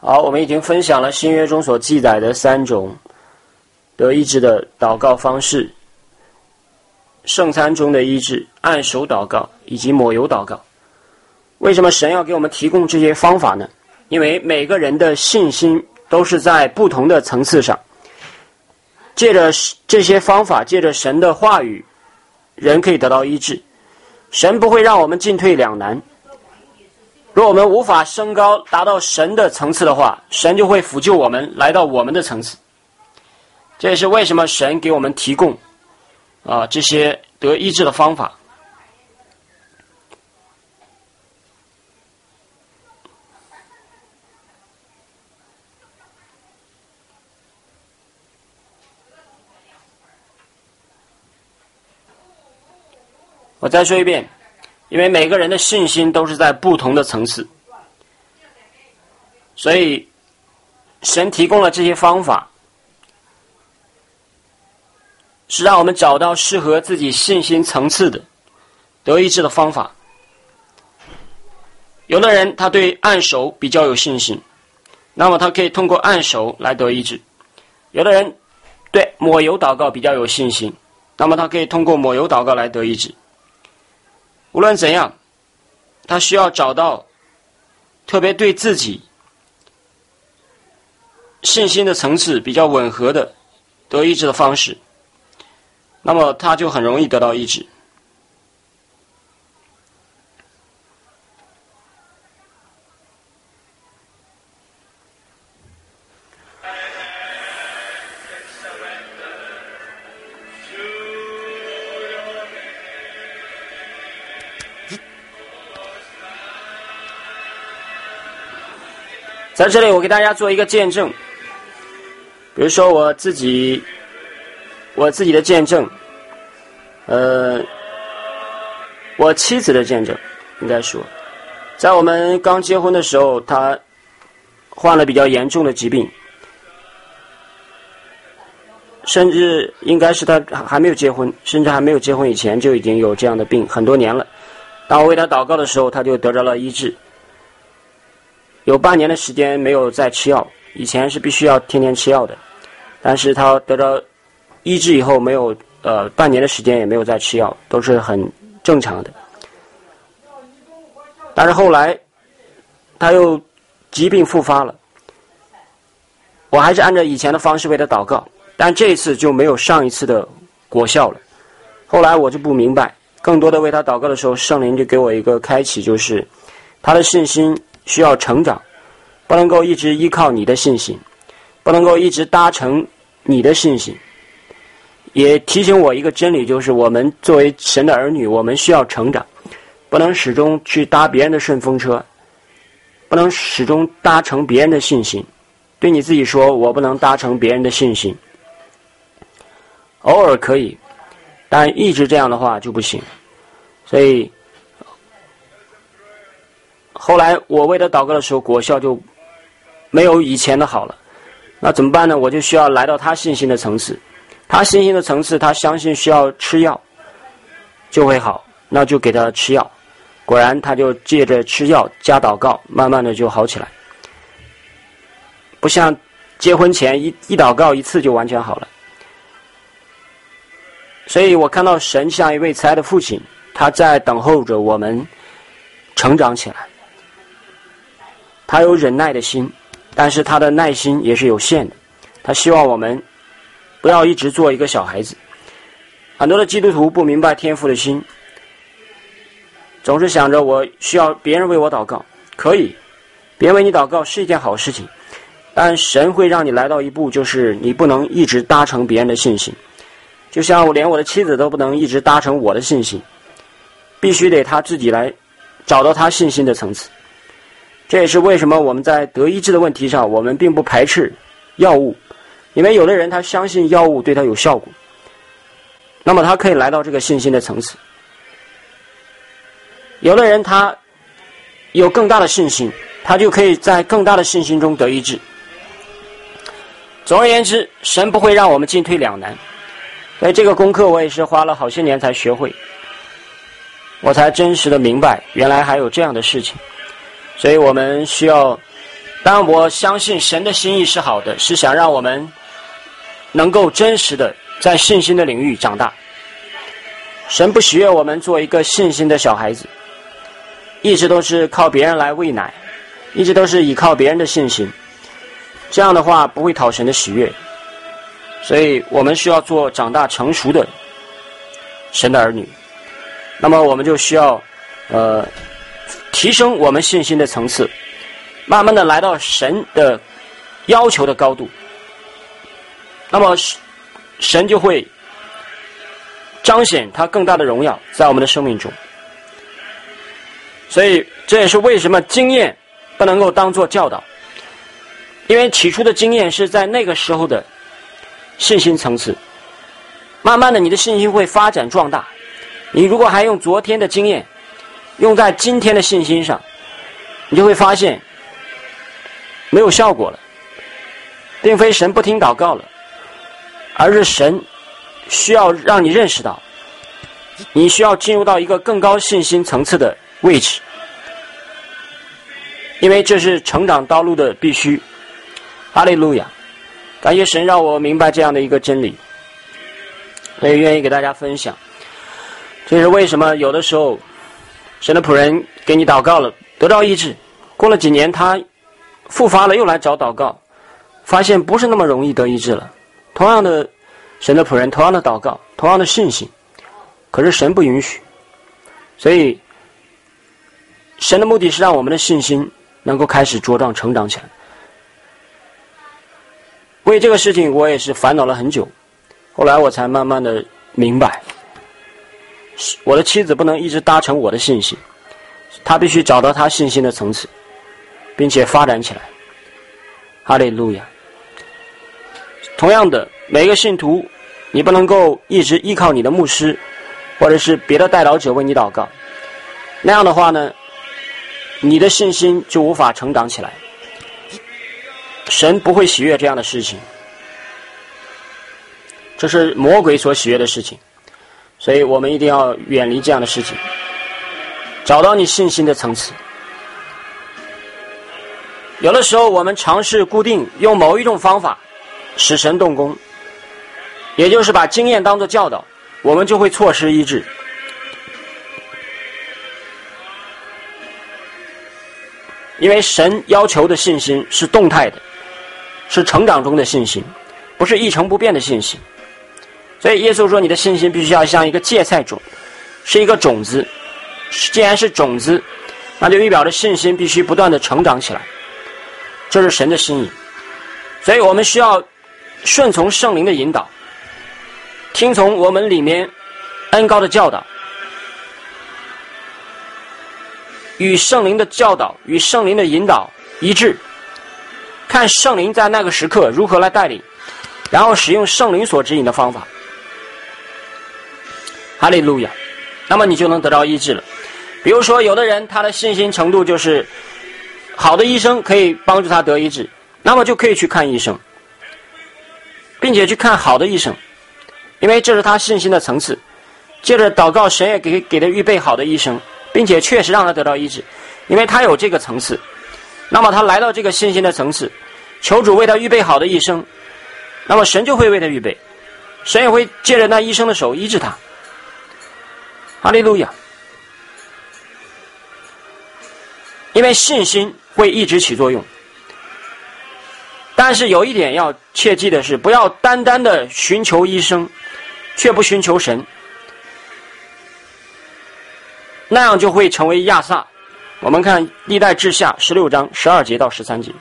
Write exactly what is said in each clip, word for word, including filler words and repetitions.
好，我们已经分享了新约中所记载的三种得医治的祷告方式：圣餐中的医治、按手祷告以及抹油祷告。为什么神要给我们提供这些方法呢？因为每个人的信心都是在不同的层次上，借着这些方法，借着神的话语，人可以得到医治。神不会让我们进退两难。若我们无法升高达到神的层次的话，神就会辅救我们来到我们的层次。这也是为什么神给我们提供啊这些得医治的方法。我再说一遍，因为每个人的信心都是在不同的层次，所以神提供了这些方法，是让我们找到适合自己信心层次的得医治的方法。有的人他对按手比较有信心，那么他可以通过按手来得医治；有的人对抹油祷告比较有信心，那么他可以通过抹油祷告来得医治。无论怎样，他需要找到特别对自己信心的层次比较吻合的得医治的方式，那么他就很容易得到医治。在这里我给大家做一个见证，比如说我自己我自己的见证，呃我妻子的见证，应该说在我们刚结婚的时候，她患了比较严重的疾病，甚至应该是她还没有结婚，甚至还没有结婚以前就已经有这样的病很多年了。当我为她祷告的时候，她就得着了医治，有半年的时间没有再吃药，以前是必须要天天吃药的，但是他得到医治以后，没有呃半年的时间也没有再吃药，都是很正常的。但是后来他又疾病复发了，我还是按照以前的方式为他祷告，但这一次就没有上一次的果效了。后来我就不明白，更多的为他祷告的时候，圣灵就给我一个开启，就是他的信心需要成长，不能够一直依靠你的信心，不能够一直搭乘你的信心。也提醒我一个真理，就是我们作为神的儿女，我们需要成长，不能始终去搭别人的顺风车，不能始终搭乘别人的信心。对你自己说，我不能搭乘别人的信心，偶尔可以，但一直这样的话就不行。所以后来我为他祷告的时候，果效就没有以前的好了。那怎么办呢？我就需要来到他信心的层次，他信心的层次，他相信需要吃药就会好，那就给他吃药。果然他就借着吃药加祷告，慢慢的就好起来，不像结婚前一一祷告一次就完全好了。所以我看到神像一位慈爱的父亲，他在等候着我们成长起来。他有忍耐的心，但是他的耐心也是有限的，他希望我们不要一直做一个小孩子。很多的基督徒不明白天父的心，总是想着我需要别人为我祷告。可以，别人为你祷告是一件好事情，但神会让你来到一步，就是你不能一直搭乘别人的信心。就像我连我的妻子都不能一直搭乘我的信心，必须得他自己来找到他信心的层次。这也是为什么我们在得医治的问题上，我们并不排斥药物，因为有的人他相信药物对他有效果，那么他可以来到这个信心的层次。有的人他有更大的信心，他就可以在更大的信心中得医治。总而言之，神不会让我们进退两难。所以这个功课我也是花了好些年才学会，我才真实的明白原来还有这样的事情。所以我们需要但我相信神的心意是好的，是想让我们能够真实的在信心的领域长大。神不喜悦我们做一个信心的小孩子，一直都是靠别人来喂奶，一直都是依靠别人的信心，这样的话不会讨神的喜悦。所以我们需要做长大成熟的神的儿女，那么我们就需要呃提升我们信心的层次，慢慢的来到神的要求的高度，那么神就会彰显他更大的荣耀在我们的生命中。所以这也是为什么经验不能够当作教导，因为起初的经验是在那个时候的信心层次，慢慢的你的信心会发展壮大。你如果还用昨天的经验用在今天的信心上，你就会发现没有效果了，并非神不听祷告了，而是神需要让你认识到你需要进入到一个更高信心层次的位置，因为这是成长道路的必须。哈利路亚，感谢神让我明白这样的一个真理，我也愿意给大家分享。这是为什么有的时候神的仆人给你祷告了得到医治，过了几年他复发了又来找祷告，发现不是那么容易得医治了。同样的神的仆人，同样的祷告，同样的信心，可是神不允许。所以神的目的是让我们的信心能够开始茁壮成长起来。为这个事情我也是烦恼了很久，后来我才慢慢的明白，我的妻子不能一直搭乘我的信心，她必须找到她信心的层次，并且发展起来。哈利路亚。同样的，每一个信徒，你不能够一直依靠你的牧师或者是别的代祷者为你祷告，那样的话呢，你的信心就无法成长起来。神不会喜悦这样的事情，这是魔鬼所喜悦的事情，所以我们一定要远离这样的事情，找到你信心的层次。有的时候我们尝试固定用某一种方法使神动工，也就是把经验当作教导，我们就会错失医治。因为神要求的信心是动态的，是成长中的信心，不是一成不变的信心。所以耶稣说你的信心必须要像一个芥菜种，是一个种子，既然是种子，那就预表着信心必须不断的成长起来，这是神的心意。所以我们需要顺从圣灵的引导，听从我们里面恩膏的教导，与圣灵的教导与圣灵的引导一致，看圣灵在那个时刻如何来带领，然后使用圣灵所指引的方法。哈利路亚，那么你就能得到医治了。比如说有的人他的信心程度就是好的医生可以帮助他得医治，那么就可以去看医生，并且去看好的医生，因为这是他信心的层次。接着祷告，神也给给他预备好的医生，并且确实让他得到医治，因为他有这个层次。那么他来到这个信心的层次，求主为他预备好的医生，那么神就会为他预备，神也会借着那医生的手医治他。哈利路亚。因为信心会一直起作用，但是有一点要切记的是，不要单单的寻求医生却不寻求神，那样就会成为亚撒。我们看历代志下十六章十二节到十三节。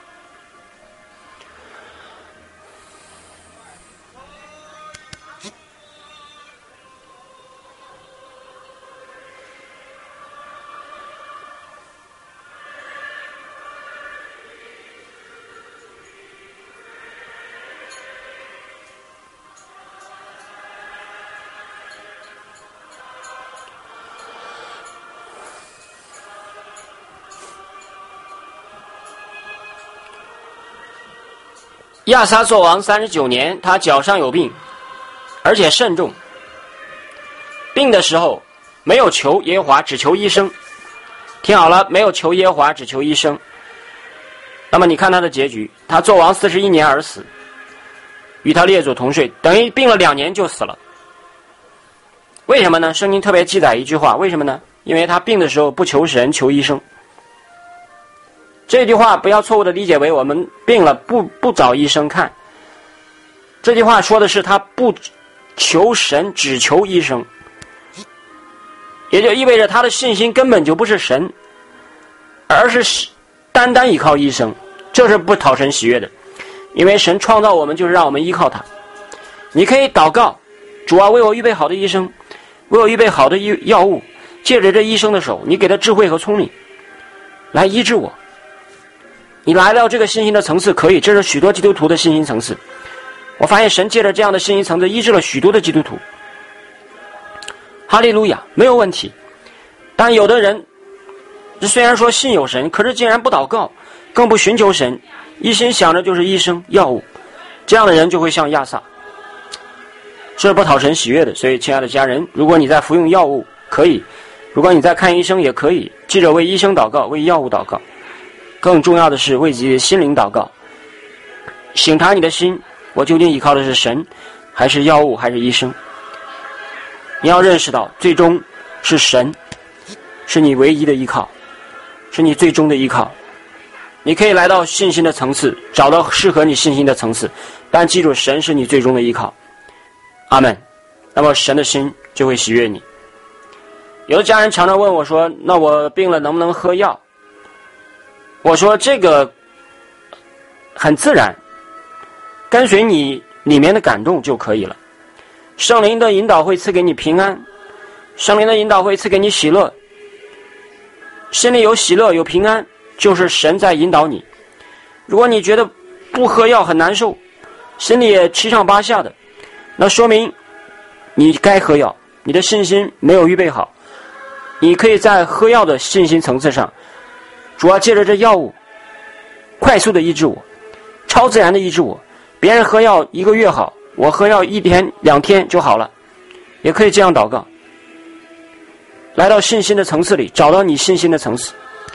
亚撒作王三十九年，他脚上有病，而且甚重。病的时候没有求耶和华，只求医生。听好了，没有求耶和华，只求医生。 那么你看他的结局，他做王四十一年而死，与他列祖同睡，等于病了两年就死了。为什么呢？圣经特别记载一句话，为什么呢？因为他病的时候不求神，求医生。这句话不要错误的理解为我们病了不不找医生看。这句话说的是他不求神，只求医生，也就意味着他的信心根本就不是神，而是单单依靠医生，这是不讨神喜悦的。因为神创造我们就是让我们依靠他。你可以祷告，主啊，为我预备好的医生，为我预备好的药物，借着这医生的手，你给他智慧和聪明来医治我。你来到这个信心的层次可以，这是许多基督徒的信心层次。我发现神借着这样的信心层次医治了许多的基督徒，哈利路亚，没有问题。但有的人虽然说信有神，可是竟然不祷告，更不寻求神，一心想着就是医生药物，这样的人就会像亚撒，这是不讨神喜悦的。所以亲爱的家人，如果你在服用药物可以，如果你在看医生也可以，记着为医生祷告，为药物祷告，更重要的是为自己的心灵祷告，省察你的心，我究竟依靠的是神还是药物还是医生。你要认识到最终是神，是你唯一的依靠，是你最终的依靠。你可以来到信心的层次，找到适合你信心的层次，但记住神是你最终的依靠。阿们。那么神的心就会喜悦你。有的家人常常问我说，那我病了能不能喝药？我说这个很自然，跟随你里面的感动就可以了。圣灵的引导会赐给你平安，圣灵的引导会赐给你喜乐，心里有喜乐有平安，就是神在引导你。如果你觉得不喝药很难受，心里也七上八下的，那说明你该喝药，你的信心没有预备好。你可以在喝药的信心层次上，主要借着这药物快速的医治我，超自然的医治我。别人喝药一个月好，我喝药一天两天就好了，也可以这样祷告。来到信心的层次里，找到你信心的层次。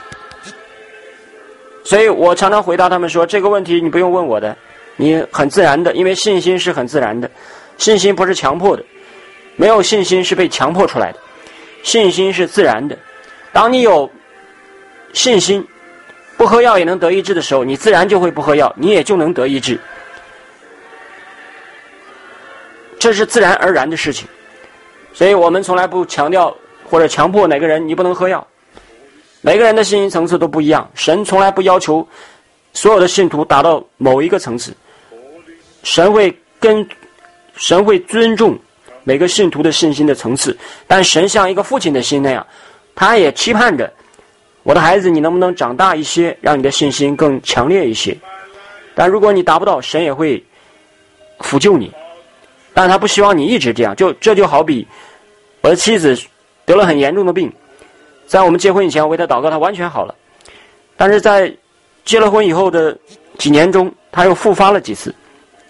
所以我常常回答他们说，这个问题你不用问我的，你很自然的，因为信心是很自然的，信心不是强迫的，没有信心是被强迫出来的，信心是自然的。当你有信心不喝药也能得医治的时候，你自然就会不喝药，你也就能得医治，这是自然而然的事情。所以我们从来不强调或者强迫哪个人你不能喝药，每个人的信心层次都不一样，神从来不要求所有的信徒达到某一个层次，神会跟神会尊重每个信徒的信心的层次，但神像一个父亲的心那样，他也期盼着我的孩子你能不能长大一些，让你的信心更强烈一些。但如果你达不到，神也会辅救你，但他不希望你一直这样。就这就好比我的妻子得了很严重的病，在我们结婚以前我为她祷告，她完全好了，但是在结了婚以后的几年中，她又复发了几次。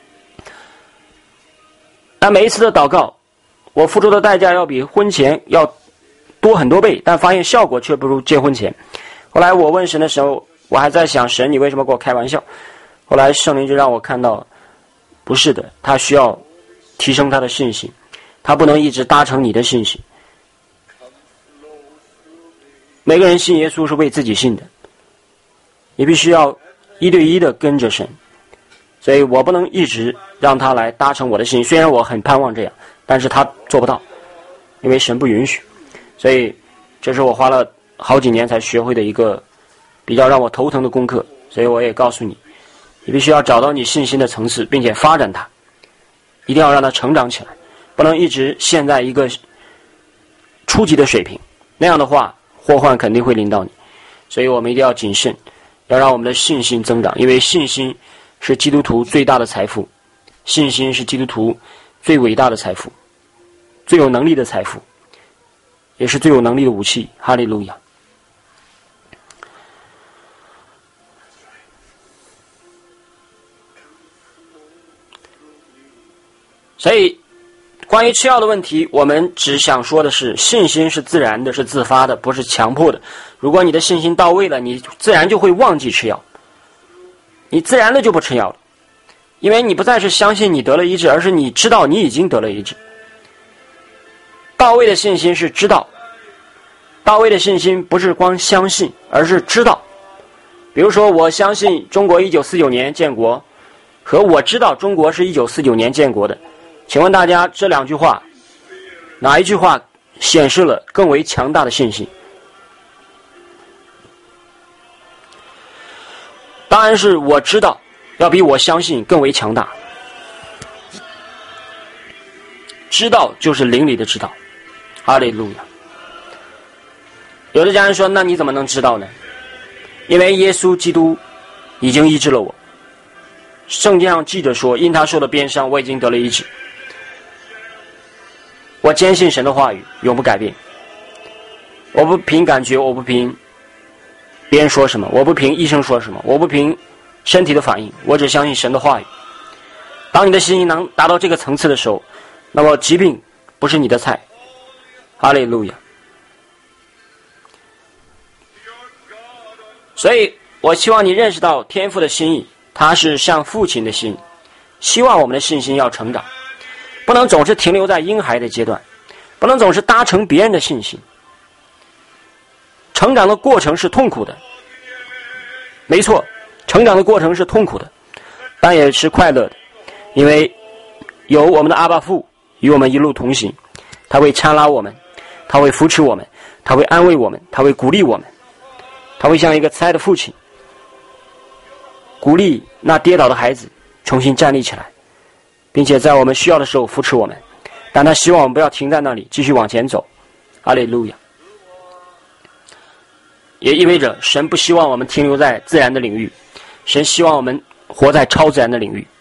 但每一次的祷告，我付出的代价要比婚前要多很多倍，但发现效果却不如结婚前。后来我问神的时候，我还在想，神你为什么跟我开玩笑？后来圣灵就让我看到，不是的，他需要提升他的信心，他不能一直搭乘你的信心。每个人信耶稣是为自己信的，你必须要一对一的跟着神，所以我不能一直让他来搭乘我的信心，虽然我很盼望这样，但是他做不到，因为神不允许。所以这是我花了好几年才学会的一个比较让我头疼的功课。所以我也告诉你，你必须要找到你信心的层次，并且发展它，一定要让它成长起来，不能一直陷在一个初级的水平，那样的话祸患肯定会临到你。所以我们一定要谨慎，要让我们的信心增长，因为信心是基督徒最大的财富，信心是基督徒最伟大的财富，最有能力的财富，也是最有能力的武器。哈利路亚。所以关于吃药的问题，我们只想说的是，信心是自然的，是自发的，不是强迫的。如果你的信心到位了，你自然就会忘记吃药。 你自然的就不吃药了，因为你不再是相信你得了医治，而是你知道你已经得了医治。到位的信心是知道，到位的信心不是光相信，而是知道。比如说，我相信中国一九四九年建国，和我知道中国是一九四九年建国的，请问大家这两句话，哪一句话显示了更为强大的信心？当然是我知道要比我相信更为强大。知道就是灵里的知道，哈利路亚。有的家人说，那你怎么能知道呢？因为耶稣基督已经医治了我，圣经上记着说，因他受的鞭伤，我已经得了医治。我坚信神的话语永不改变，我不凭感觉，我不凭别人说什么，我不凭医生说什么，我不凭身体的反应，我只相信神的话语。当你的信心能达到这个层次的时候，那么疾病不是你的菜。哈利路亚。所以我希望你认识到天父的心意，他是像父亲的心，希望我们的信心要成长，不能总是停留在婴孩的阶段，不能总是搭乘别人的信心。成长的过程是痛苦的，没错，成长的过程是痛苦的，但也是快乐的，因为有我们的阿爸父与我们一路同行，他会搀拉我们，他会扶持我们，他会安慰我们，他会鼓励我们，他会像一个慈爱的父亲，鼓励那跌倒的孩子重新站立起来，并且在我们需要的时候扶持我们，但他希望我们不要停在那里，继续往前走。哈利路亚。也意味着神不希望我们停留在自然的领域，神希望我们活在超自然的领域。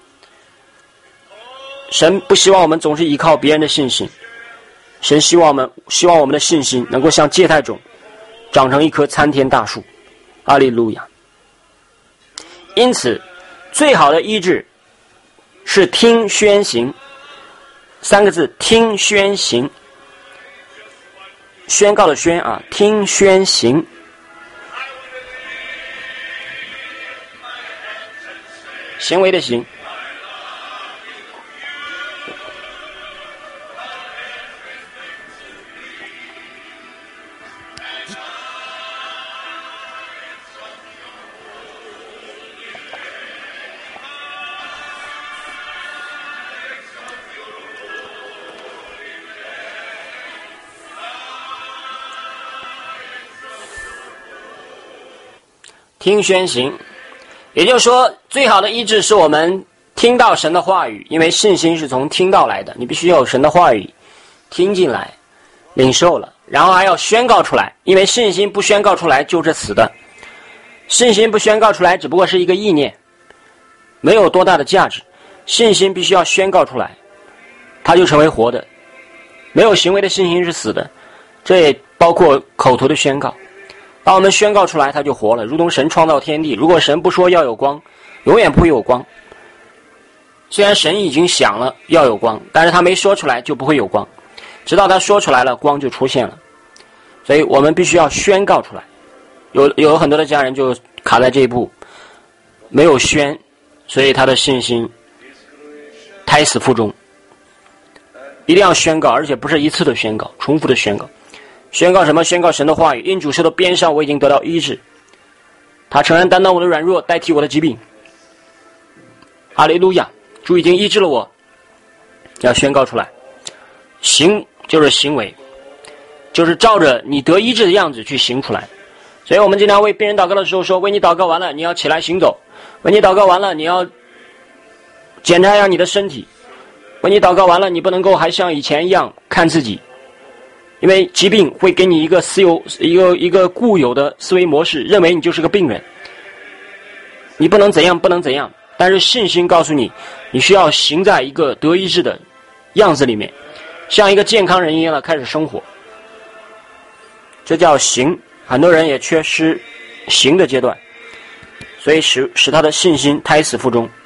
神不希望我们总是依靠别人的信心，神希望我们希望我们的信心能够像芥菜种长成一棵参天大树。哈利路亚。因此最好的医治是听宣行，三个字，听宣行，宣告的宣啊，听宣行。行为的行。听宣行，也就是说，最好的医治是我们听到神的话语，因为信心是从听到来的，你必须有神的话语听进来领受了，然后还要宣告出来，因为信心不宣告出来就是死的，信心不宣告出来只不过是一个意念，没有多大的价值，信心必须要宣告出来，它就成为活的。没有行为的信心是死的，这也包括口头的宣告。当我们宣告出来，它就活了，如同神创造天地，如果神不说要有光，永远不会有光。虽然神已经想了要有光，但是他没说出来就不会有光，直到他说出来了，光就出现了。所以我们必须要宣告出来。有有很多的家人就卡在这一步，没有宣，所以他的信心胎死腹中。一定要宣告，而且不是一次的宣告，重复的宣告。宣告什么？宣告神的话语。因主受的鞭伤，我已经得到医治。他诚然担当我的软弱，代替我的疾病。哈利路亚！主已经医治了我，要宣告出来。行就是行为，就是照着你得医治的样子去行出来。所以我们经常为病人祷告的时候说，为你祷告完了，你要起来行走；为你祷告完了，你要检查一下你的身体；为你祷告完了，你不能够还像以前一样看自己。因为疾病会给你一个私有一个一个固有的思维模式，认为你就是个病人，你不能怎样不能怎样。但是信心告诉你，你需要行在一个得医治的样子里面，像一个健康人一样的开始生活。这叫行，很多人也缺失行的阶段，所以使使他的信心胎死腹中。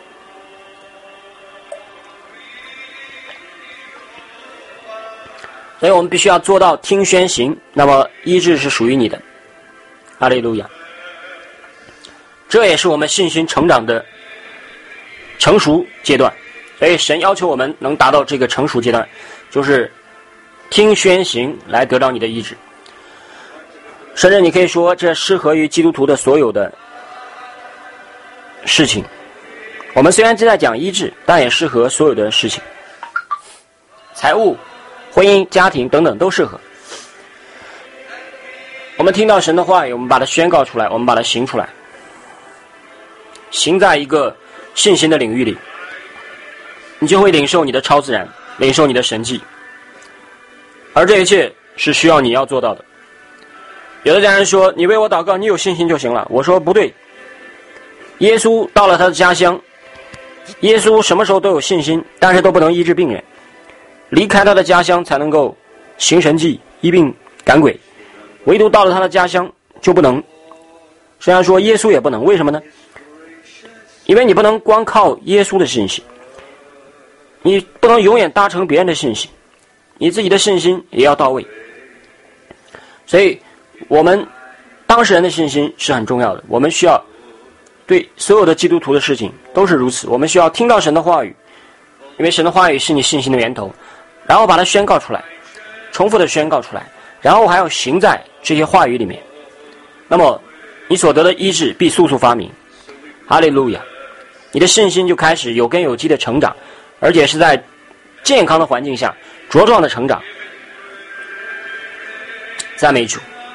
所以我们必须要做到听宣行，那么医治是属于你的。哈利路亚。 这也是我们信心成长的成熟阶段。所以神要求我们能达到这个成熟阶段，就是听宣行来得到你的医治。甚至你可以说这适合于基督徒的所有的事情。我们虽然正在讲医治，但也适合所有的事情，财务、婚姻、家庭等等都适合。我们听到神的话语，我们把它宣告出来，我们把它行出来，行在一个信心的领域里，你就会领受你的超自然，领受你的神迹。而这一切是需要你要做到的。有的家人说，你为我祷告，你有信心就行了。我说不对，耶稣到了他的家乡，耶稣什么时候都有信心，但是都不能医治病人，离开他的家乡才能够行神迹、医病赶鬼，唯独到了他的家乡就不能。虽然说耶稣也不能，为什么呢？因为你不能光靠耶稣的信心，你不能永远搭乘别人的信心，你自己的信心也要到位。所以我们当事人的信心是很重要的，我们需要对所有的基督徒的事情都是如此。我们需要听到神的话语，因为神的话语是你信心的源头，然后把它宣告出来，重复的宣告出来，然后还要行在这些话语里面，那么你所得的医治必速速发明。哈利路亚！你的信心就开始有根有基的成长，而且是在健康的环境下茁壮的成长。赞美主！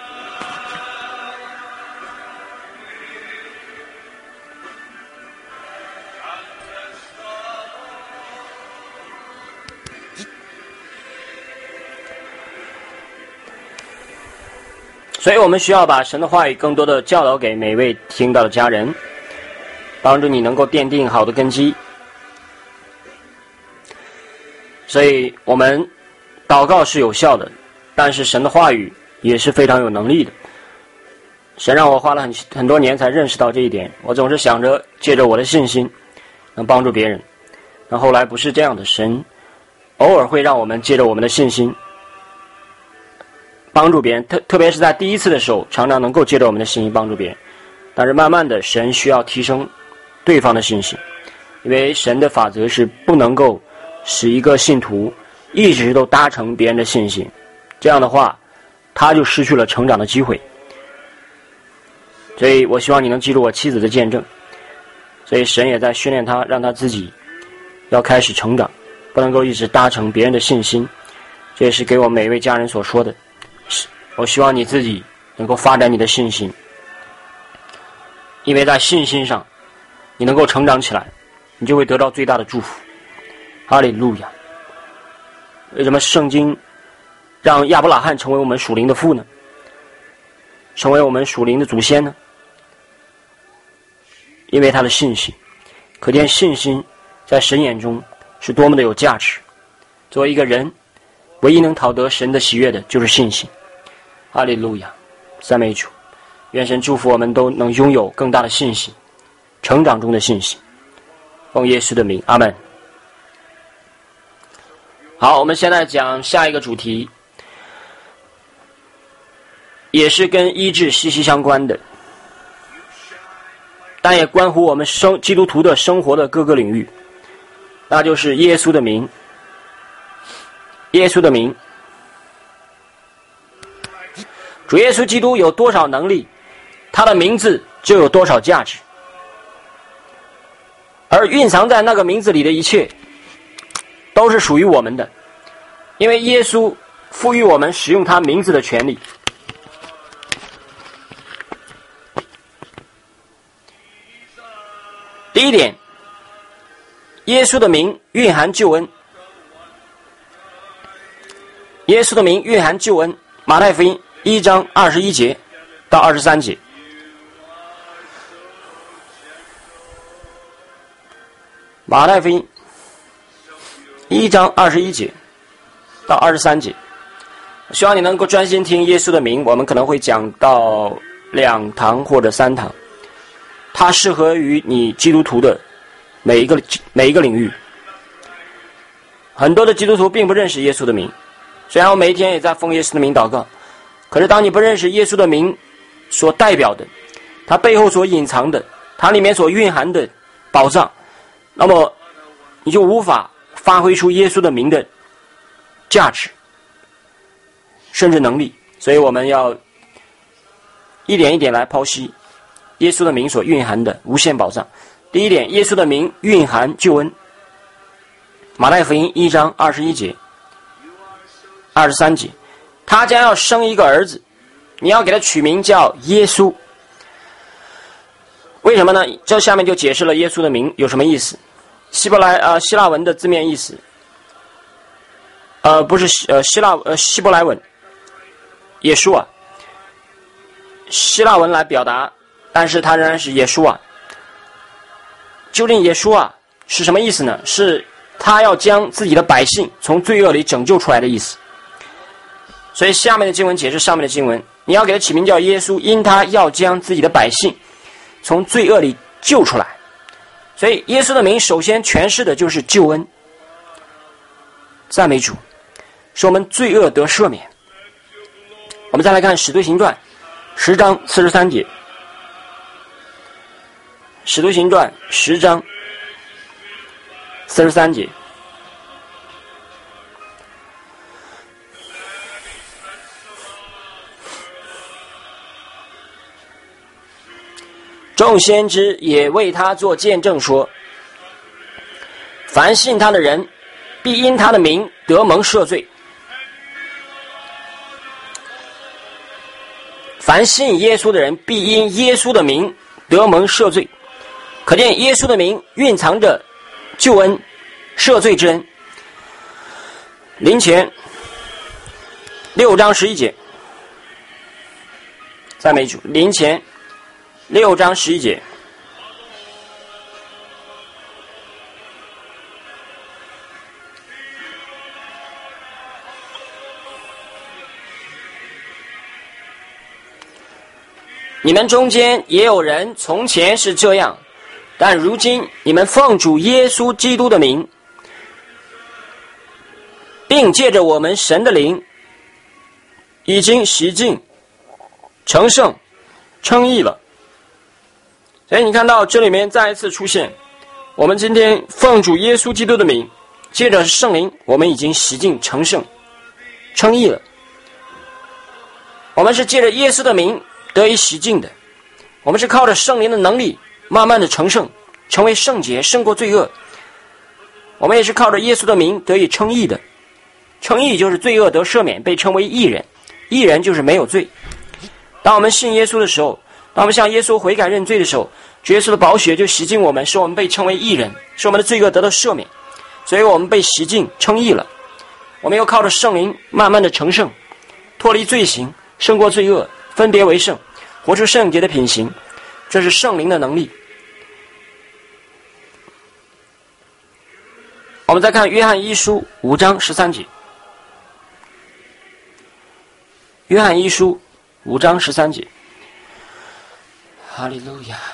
所以我们需要把神的话语更多的教导给每位听到的家人，帮助你能够奠定好的根基。所以我们祷告是有效的，但是神的话语也是非常有能力的。神让我花了很很多年才认识到这一点，我总是想着借着我的信心能帮助别人，但后来不是这样的。神偶尔会让我们借着我们的信心帮助别人，特特别是在第一次的时候，常常能够借着我们的信心帮助别人。但是慢慢的，神需要提升对方的信心，因为神的法则是不能够使一个信徒一直都搭乘别人的信心，这样的话，他就失去了成长的机会。所以我希望你能记住我妻子的见证。所以神也在训练他，让他自己要开始成长，不能够一直搭乘别人的信心。这也是给我每一位家人所说的。我希望你自己能够发展你的信心，因为在信心上你能够成长起来，你就会得到最大的祝福。哈利路亚！为什么圣经让亚伯拉罕成为我们属灵的父呢？成为我们属灵的祖先呢？因为他的信心。可见信心在神眼中是多么的有价值。作为一个人，唯一能讨得神的喜悦的就是信心。哈利路亚！赞美主！愿神祝福我们都能拥有更大的信心，成长中的信心。奉耶稣的名，阿们。好，我们现在讲下一个主题，也是跟医治息息相关的，但也关乎我们生基督徒的生活的各个领域，那就是耶稣的名。耶稣的名，主耶稣基督有多少能力，他的名字就有多少价值，而蕴藏在那个名字里的一切都是属于我们的，因为耶稣赋予我们使用他名字的权利。第一点，耶稣的名蕴含救恩。耶稣的名蕴含救恩。马太福音一章二十一节到二十三节。马太福音一章二十一节到二十三节。希望你能够专心听耶稣的名，我们可能会讲到两堂或者三堂，它适合于你基督徒的每一个每一个领域。很多的基督徒并不认识耶稣的名，虽然我每一天也在奉耶稣的名祷告，可是当你不认识耶稣的名所代表的，他背后所隐藏的它里面所蕴含的宝藏，那么你就无法发挥出耶稣的名的价值，甚至能力。所以我们要一点一点来剖析耶稣的名所蕴含的无限宝藏。第一点，耶稣的名蕴含救恩。马太福音一章二十一节、二十三节，他将要生一个儿子，你要给他取名叫耶稣。为什么呢？这下面就解释了耶稣的名有什么意思。希伯来呃希腊文的字面意思，呃不是呃希腊呃希伯来文，耶稣啊，希腊文来表达，但是它仍然是耶稣啊。究竟耶稣啊是什么意思呢？是他要将自己的百姓从罪恶里拯救出来的意思。所以下面的经文解释上面的经文，你要给他起名叫耶稣，因他要将自己的百姓从罪恶里救出来。所以耶稣的名首先诠释的就是救恩。赞美主，使我们罪恶得赦免。我们再来看使徒行传十章四十三节，使徒行传十章四十三节，众先知也为他做见证说，凡信他的人必因他的名得蒙赦罪。凡信耶稣的人必因耶稣的名得蒙赦罪。可见耶稣的名蕴藏着救恩、赦罪之恩。林前六章十一节，赞美主。林前六章十一节，你们中间也有人从前是这样，但如今你们奉主耶稣基督的名，并借着我们神的灵，已经洗净、成圣、称义了。所以你看到这里面再一次出现，我们今天奉主耶稣基督的名，借着圣灵，我们已经洗净、成圣、称义了。我们是借着耶稣的名得以洗净的，我们是靠着圣灵的能力慢慢的成圣，成为圣洁，胜过罪恶。我们也是靠着耶稣的名得以称义的，称义就是罪恶得赦免，被称为义人。义人就是没有罪。当我们信耶稣的时候，当我们向耶稣悔改认罪的时候，主耶稣的宝血就洗净我们，使我们被称为义人，使我们的罪恶得到赦免。所以我们被洗净称义了。我们又靠着圣灵慢慢的成圣，脱离罪行，胜过罪恶，分别为圣，活出圣洁的品行。这是圣灵的能力。我们再看约翰一书五章十三节，约翰一书五章十三节，哈利路亚。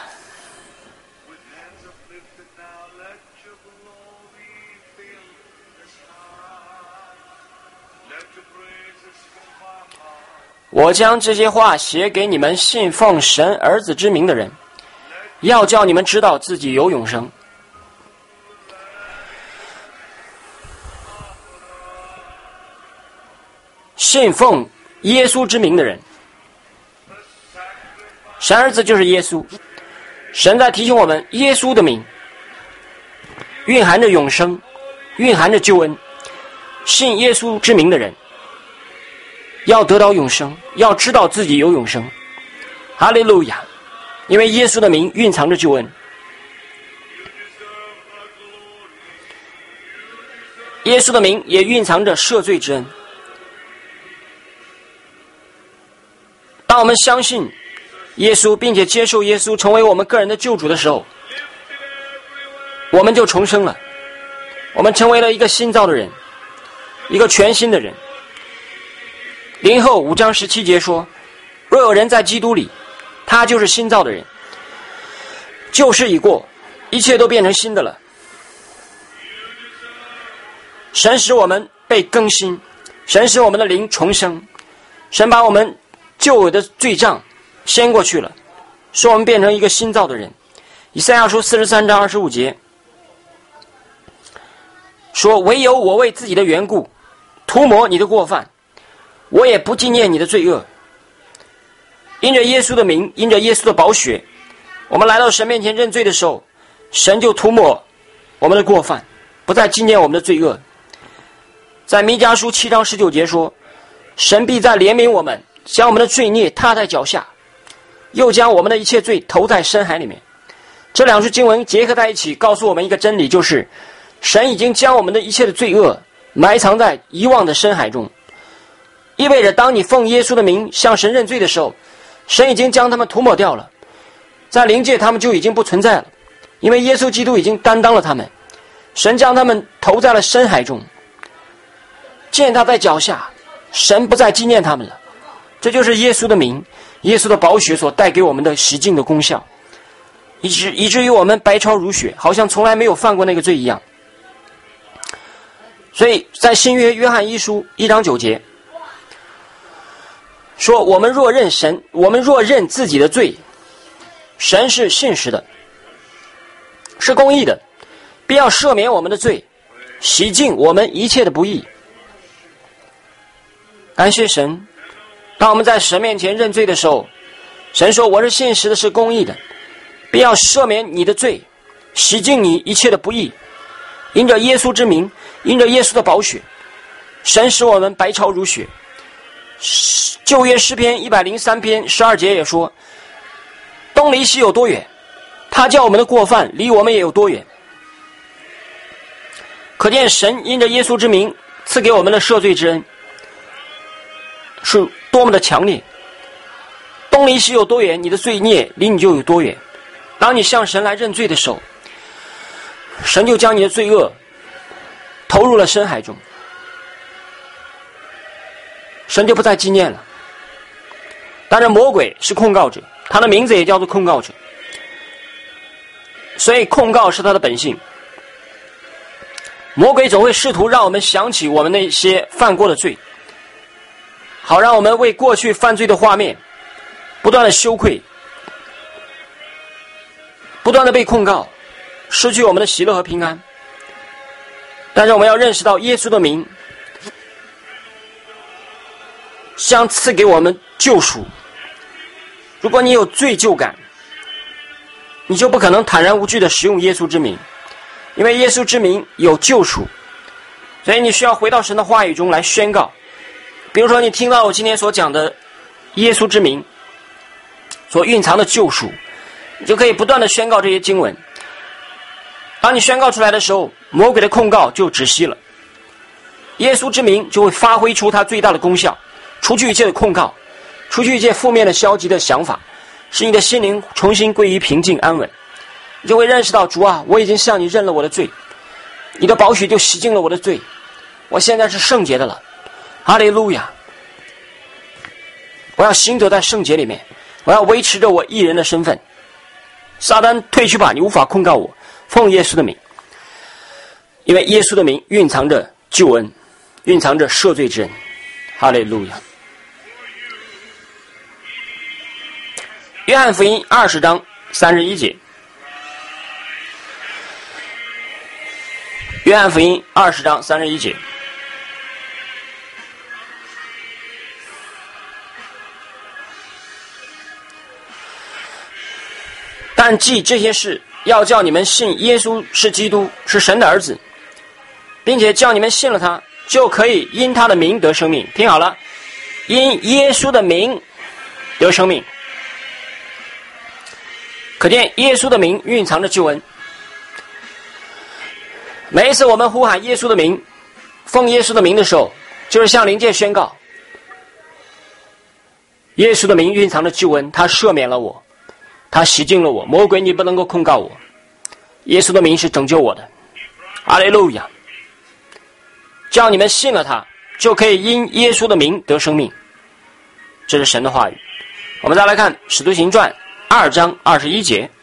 我将这些话写给你们信奉神儿子之名的人，要叫你们知道自己有永生。信奉耶稣之名的人，神儿子就是耶稣。神在提醒我们，耶稣的名蕴含着永生，蕴含着救恩。信耶稣之名的人要得到永生，要知道自己有永生。哈利路亚！因为耶稣的名蕴藏着救恩，耶稣的名也蕴藏着赦罪之恩。当我们相信耶稣，并且接受耶稣成为我们个人的救主的时候，我们就重生了，我们成为了一个新造的人，一个全新的人。林后五章十七节说，若有人在基督里，他就是新造的人，旧事已过，一切都变成新的了。神使我们被更新，神使我们的灵重生，神把我们旧有的罪障掀过去了，使我们变成一个新造的人。 以赛亚书四十三章二十五节说：唯有我为自己的缘故涂抹你的过犯，我也不纪念你的罪恶。因着耶稣的名，因着耶稣的宝血，我们来到神面前认罪的时候，神就涂抹我们的过犯，不再纪念我们的罪恶。在弥迦书七章十九节说：神必再怜悯我们，将我们的罪孽踏在脚下，又将我们的一切罪投在深海里面。这两句经文结合在一起，告诉我们一个真理，就是神已经将我们的一切的罪恶埋藏在遗忘的深海中，意味着当你奉耶稣的名向神认罪的时候，神已经将他们涂抹掉了，在灵界他们就已经不存在了，因为耶稣基督已经担当了他们，神将他们投在了深海中，践踏在脚下，神不再纪念他们了。这就是耶稣的名，耶稣的宝血所带给我们的洗净的功效，以至以至于我们白超如雪，好像从来没有犯过那个罪一样。所以在新约约翰一书一章九节说：我们若认神，我们若认自己的罪，神是信实的，是公义的，必要赦免我们的罪，洗净我们一切的不义。感谢神，当我们在神面前认罪的时候，神说：我是信实的，是公义的，必要赦免你的罪，洗净你一切的不义。因着耶稣之名，因着耶稣的宝血，神使我们白超如雪。旧约诗篇一百零三篇十二节也说：东离西有多远，他叫我们的过犯离我们也有多远。可见神因着耶稣之名赐给我们的赦罪之恩是多么的强烈。东离西有多远，你的罪孽离你就有多远。当你向神来认罪的时候，神就将你的罪恶投入了深海中，神就不再纪念了。当然魔鬼是控告者，他的名字也叫做控告者，所以控告是他的本性。魔鬼总会试图让我们想起我们那些犯过的罪，好让我们为过去犯罪的画面不断的羞愧，不断的被控告，失去我们的喜乐和平安。但是我们要认识到耶稣的名将赐给我们救赎。如果你有罪疚感，你就不可能坦然无惧的使用耶稣之名，因为耶稣之名有救赎。所以你需要回到神的话语中来宣告。比如说你听到我今天所讲的耶稣之名所蕴藏的救赎，你就可以不断的宣告这些经文。当你宣告出来的时候，魔鬼的控告就止息了，耶稣之名就会发挥出它最大的功效，除去一切的控告，除去一切负面的消极的想法，使你的心灵重新归于平静安稳。你就会认识到，主啊，我已经向你认了我的罪，你的宝血就洗净了我的罪，我现在是圣洁的了。哈利路亚！我要行走在圣洁里面，我要维持着我义人的身份。撒旦退去吧，你无法控告我，奉耶稣的名，因为耶稣的名蕴藏着救恩，蕴藏着赦罪之恩。哈利路亚！约翰福音二十章三十一节，约翰福音二十章三十一节。但记这些事，要叫你们信耶稣是基督，是神的儿子，并且叫你们信了他，就可以因他的名得生命。听好了，因耶稣的名得生命。可见耶稣的名蕴藏着救恩。每一次我们呼喊耶稣的名，奉耶稣的名的时候，就是向灵界宣告，耶稣的名蕴藏着救恩，他赦免了我，他洗净了我，魔鬼你不能够控告我，耶稣的名是拯救我的。哈利路亚！叫你们信了他，就可以因耶稣的名得生命。这是神的话语。我们再来看使徒行传二章二十一节。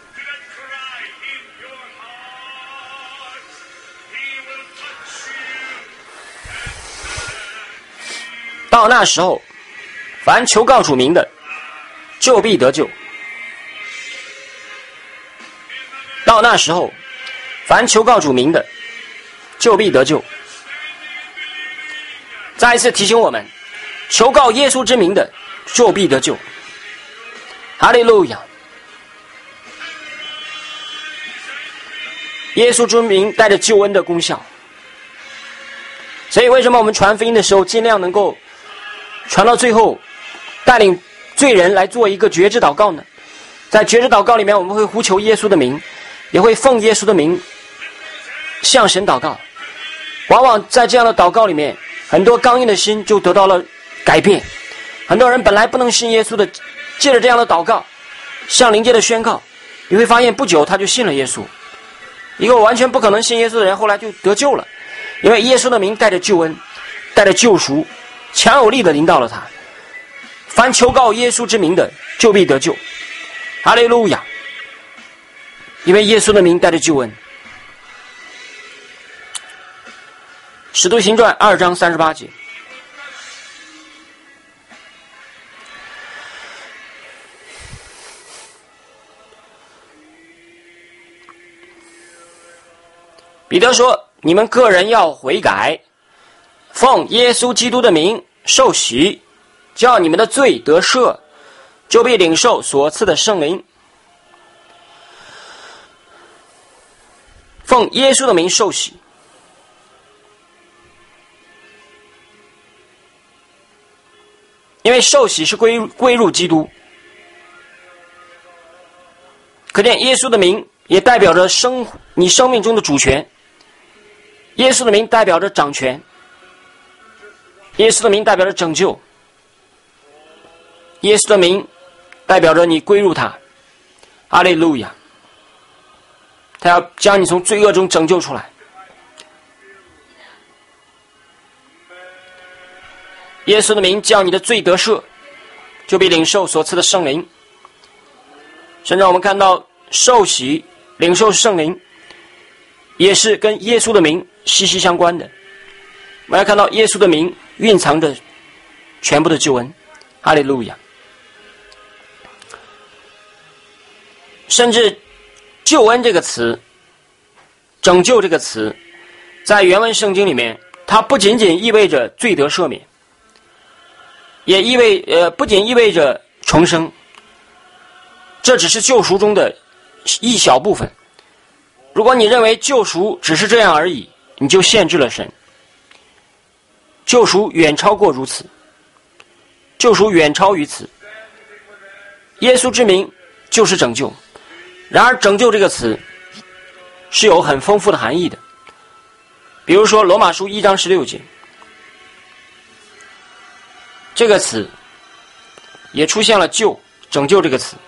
到那时候，凡求告主名的，就必得救。 到那时候，凡求告主名的，就必得救。再一次提醒我们，求告耶稣之名的，就必得救。哈利路亚！耶稣之名带着救恩的功效，所以为什么我们传福音的时候，尽量能够传到最后，带领罪人来做一个觉知祷告呢？在觉知祷告里面，我们会呼求耶稣的名，也会奉耶稣的名向神祷告。往往在这样的祷告里面，很多刚硬的心就得到了改变。很多人本来不能信耶稣的，借着这样的祷告，向灵界的宣告，你会发现不久他就信了耶稣。一个完全不可能信耶稣的人，后来就得救了，因为耶稣的名带着救恩，带着救赎，强有力的领导了他。凡求告耶稣之名的，就必得救。哈利路亚！因为耶稣的名带着救恩。使徒行传二章三十八节。彼得说：你们个人要悔改，奉耶稣基督的名受洗，叫你们的罪得赦，就必领受所赐的圣灵。奉耶稣的名受洗，因为受洗是归归入基督，可见耶稣的名也代表着生你生命中的主权。耶稣的名代表着掌权，耶稣的名代表着拯救，耶稣的名代表着你归入他。哈利路亚！他要将你从罪恶中拯救出来。耶稣的名叫你的罪得赦，就必领受所赐的圣灵。甚至我们看到受洗领受圣灵也是跟耶稣的名息息相关的。我们要看到耶稣的名蕴藏着全部的救恩。哈利路亚！甚至救恩这个词，拯救这个词，在原文圣经里面，它不仅仅意味着罪得赦免，也意味呃不仅意味着重生，这只是救赎中的一小部分。如果你认为救赎只是这样而已，你就限制了神。救赎远超过如此，救赎远超于此。耶稣之名就是拯救。然而拯救这个词是有很丰富的含义的。比如说罗马书一章十六节，这个词也出现了救拯救这个词。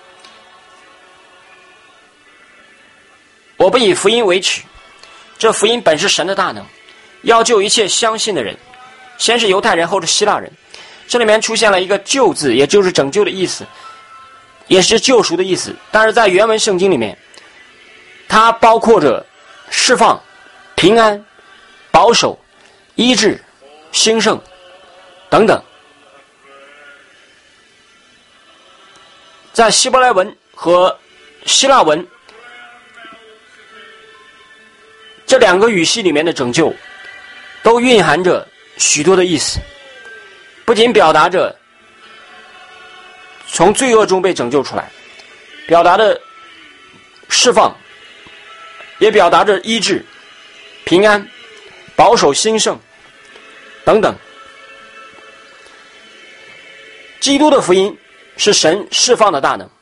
我不以福音为耻，这福音本是神的大能，要救一切相信的人，先是犹太人，后是希腊人。这里面出现了一个救字，也就是拯救的意思，也是救赎的意思。但是在原文圣经里面，它包括着释放、平安、保守、医治、兴盛等等。在希伯来文和希腊文这两个语系里面的拯救都蕴含着许多的意思，不仅表达着从罪恶中被拯救出来，表达着释放，也表达着医治、平安、保守、兴盛等等。基督的福音是神释放的大能，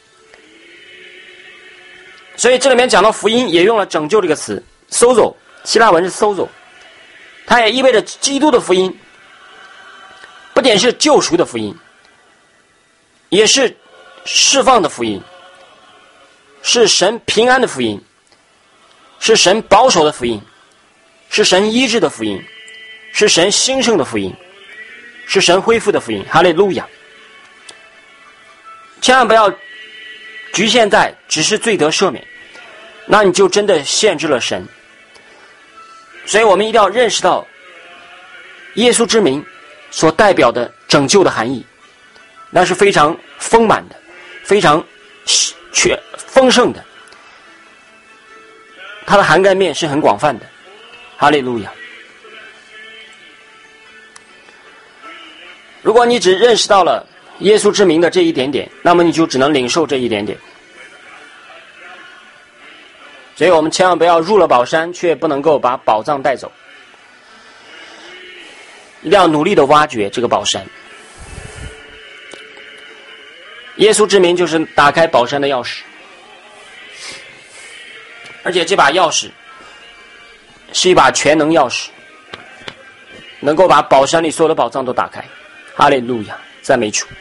所以这里面讲到福音也用了拯救这个词 sozo， 希腊文是 sozo， 它也意味着基督的福音不仅是救赎的福音，也是释放的福音，是神平安的福音，是神保守的福音，是神医治的福音，是神兴盛的福音，是神恢复的福音。哈利路亚！千万不要局限在只是罪得赦免，那你就真的限制了神。所以我们一定要认识到耶稣之名所代表的拯救的含义，那是非常丰满的，非常全丰盛的。 它的涵盖面是很广泛的。哈利路亚！如果你只认识到了耶稣之名的这一点点，那么你就只能领受这一点点。所以我们千万不要入了宝山，却不能够把宝藏带走，一定要努力的挖掘这个宝山。耶稣之名就是打开宝山的钥匙，而且这把钥匙是一把全能钥匙，能够把宝山里所有的宝藏都打开。哈利路亚，赞美主。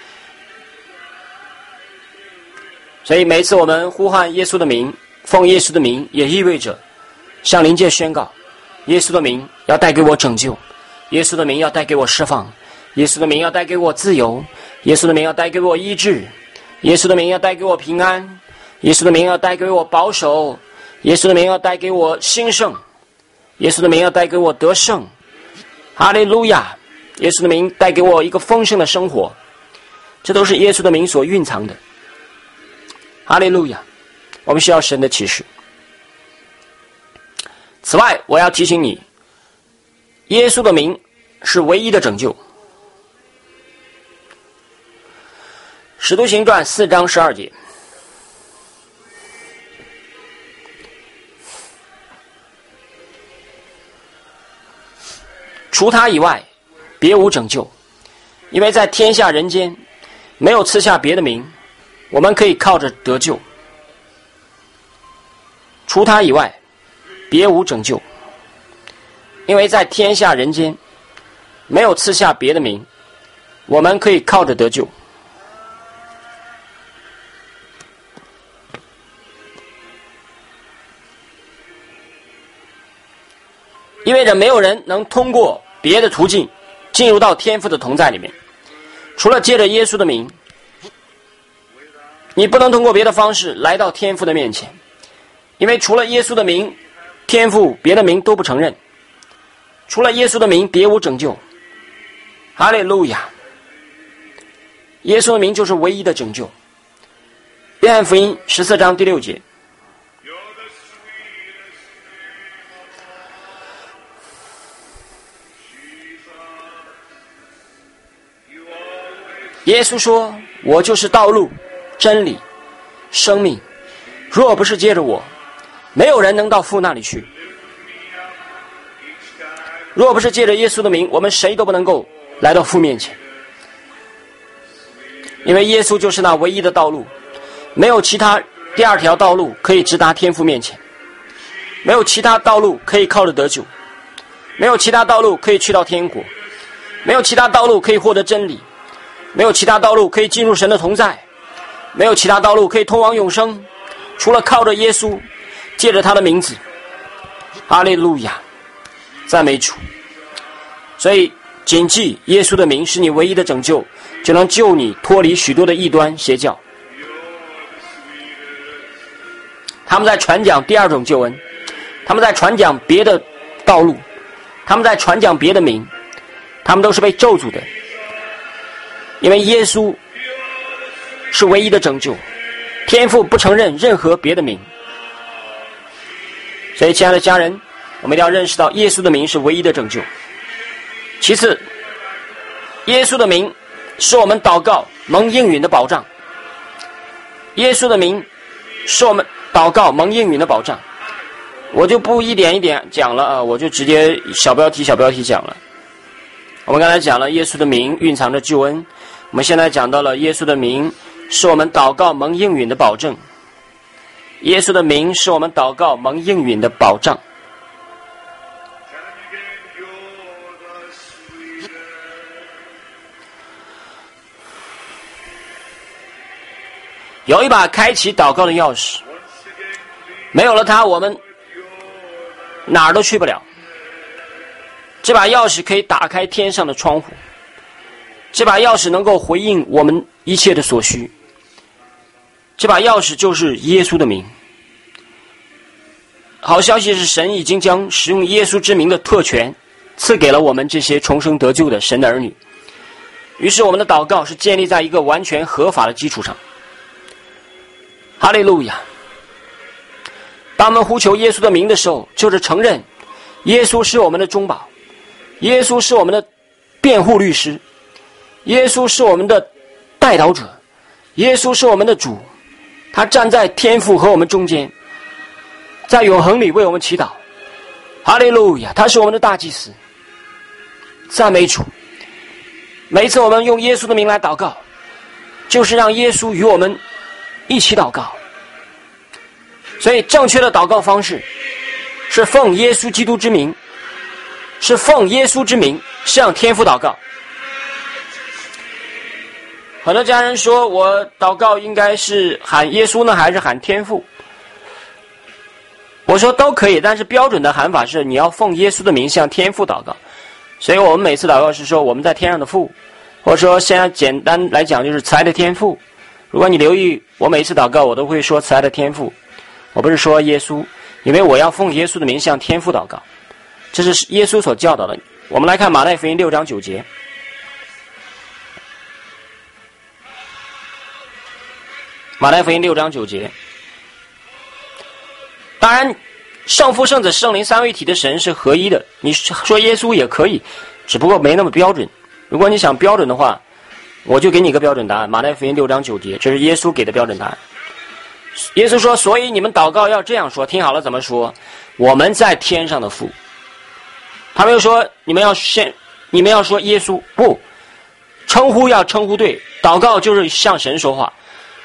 所以每次我们呼唤耶稣的名，奉耶稣的名，也意味着向灵界宣告，耶稣的名要带给我拯救，耶稣的名要带给我释放，耶稣的名要带给我自由，耶稣的名要带给我医治，耶稣的名要带给我平安，耶稣的名要带给我保守，耶稣的名要带给我兴盛，耶稣的名要带给我得胜。哈利路亚！耶稣的名带给我一个丰盛的生活，这都是耶稣的名所蕴藏的。哈利路亚！我们需要神的启示。此外，我要提醒你，耶稣的名是唯一的拯救。使徒行传四章十二节，除他以外别无拯救，因为在天下人间没有赐下别的名，我们可以靠着得救。除他以外别无拯救，因为在天下人间没有赐下别的名，我们可以靠着得救。意味着没有人能通过别的途径进入到天父的同在里面，除了借着耶稣的名，你不能通过别的方式来到天父的面前，因为除了耶稣的名，天父别的名都不承认，除了耶稣的名别无拯救。哈利路亚！耶稣的名就是唯一的拯救。约翰福音十四章第六节，耶稣说，我就是道路真理生命，若不是借着我，没有人能到父那里去。若不是借着耶稣的名，我们谁都不能够来到父面前，因为耶稣就是那唯一的道路，没有其他第二条道路可以直达天父面前，没有其他道路可以靠着得救，没有其他道路可以去到天国，没有其他道路可以获得真理，没有其他道路可以进入神的同在，没有其他道路可以通往永生，除了靠着耶稣，借着他的名字。哈利路亚，赞美主。所以谨记耶稣的名是你唯一的拯救，就能救你脱离许多的异端邪教。他们在传讲第二种救恩，他们在传讲别的道路，他们在传讲别的名，他们都是被咒诅的，因为耶稣是唯一的拯救，天父不承认任何别的名。所以亲爱的家人，我们一定要认识到耶稣的名是唯一的拯救。其次，耶稣的名是我们祷告蒙应允的保障。耶稣的名是我们祷告蒙应允的保障。我就不一点一点讲了啊，我就直接小标题小标题讲了。我们刚才讲了耶稣的名蕴藏着救恩，我们现在讲到了耶稣的名是我们祷告蒙应允的保证。耶稣的名是我们祷告蒙应允的保障。有一把开启祷告的钥匙，没有了它，我们哪儿都去不了。这把钥匙可以打开天上的窗户，这把钥匙能够回应我们一切的所需。这把钥匙就是耶稣的名。好消息是，神已经将使用耶稣之名的特权赐给了我们这些重生得救的神的儿女。于是我们的祷告是建立在一个完全合法的基础上。哈利路亚！ 当我们呼求耶稣的名的时候，就是承认耶稣是我们的中保，耶稣是我们的辩护律师，耶稣是我们的代祷者，耶稣是我们的主，他站在天父和我们中间，在永恒里为我们祈祷。哈利路亚，他是我们的大祭司。赞美主。每一次我们用耶稣的名来祷告，就是让耶稣与我们一起祷告。所以正确的祷告方式是奉耶稣基督之名，是奉耶稣之名向天父祷告。很多家人说，我祷告应该是喊耶稣呢，还是喊天父？我说都可以，但是标准的喊法是你要奉耶稣的名向天父祷告。所以我们每次祷告是说我们在天上的父，或者说现在简单来讲就是慈爱的天父。如果你留意我每次祷告，我都会说慈爱的天父，我不是说耶稣，因为我要奉耶稣的名向天父祷告，这是耶稣所教导的。我们来看马太福音六章九节。马太福音六章九节。当然圣父圣子圣灵三位一体的神是合一的，你说耶稣也可以，只不过没那么标准。如果你想标准的话，我就给你一个标准答案，马太福音六章九节，这是耶稣给的标准答案。耶稣说，所以你们祷告要这样说，听好了怎么说，我们在天上的父。他没有说你们要先你们要说耶稣，不，称呼要称呼对，祷告就是向神说话，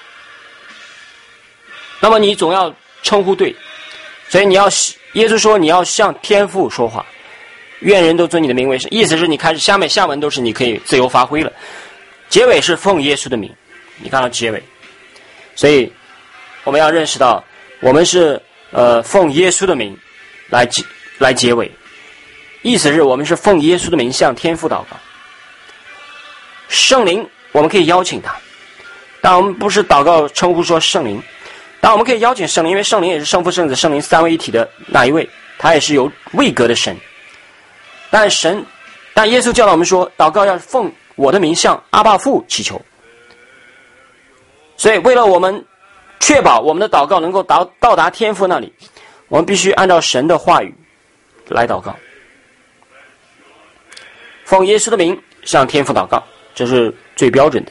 那么你总要称呼对，所以你要耶稣说你要向天父说话，愿人都尊你的名为神，意思是你开始下面下文都是你可以自由发挥了，结尾是奉耶稣的名，你看到结尾。所以我们要认识到我们是呃奉耶稣的名来结来结尾，意思是我们是奉耶稣的名向天父祷告。圣灵我们可以邀请他，但我们不是祷告称呼说圣灵，但我们可以邀请圣灵，因为圣灵也是圣父圣子圣灵三位一体的那一位，他也是有位格的神。但神但耶稣教导我们说，祷告要奉我的名向阿爸父祈求。所以为了我们确保我们的祷告能够到到达天父那里，我们必须按照神的话语来祷告，奉耶稣的名向天父祷告，这是最标准的。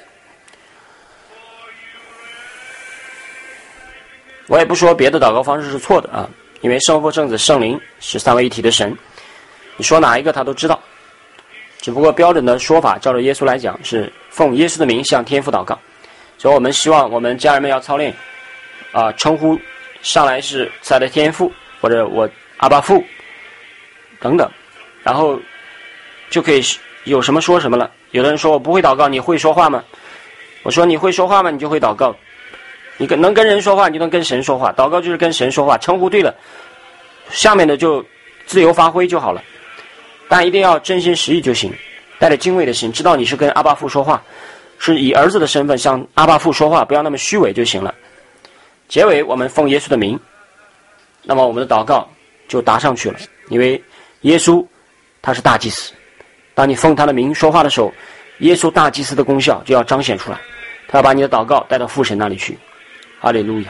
我也不说别的祷告方式是错的啊，因为圣父圣子圣灵是三位一体的神，你说哪一个他都知道，只不过标准的说法照着耶稣来讲是奉耶稣的名向天父祷告。所以我们希望我们家人们要操练啊，称呼上来是慈爱的天父或者我阿爸父等等，然后就可以有什么说什么了。有的人说我不会祷告，你会说话吗？我说你会说话吗？你就会祷告。你能跟人说话，你就能跟神说话。祷告就是跟神说话，称呼对了，下面的就自由发挥就好了。但一定要真心实意就行，带着敬畏的心，知道你是跟阿爸父说话，是以儿子的身份向阿爸父说话，不要那么虚伪就行了。结尾我们奉耶稣的名，那么我们的祷告就答上去了，因为耶稣他是大祭司，当你奉他的名说话的时候，耶稣大祭司的功效就要彰显出来，他要把你的祷告带到父神那里去。哈利路亚。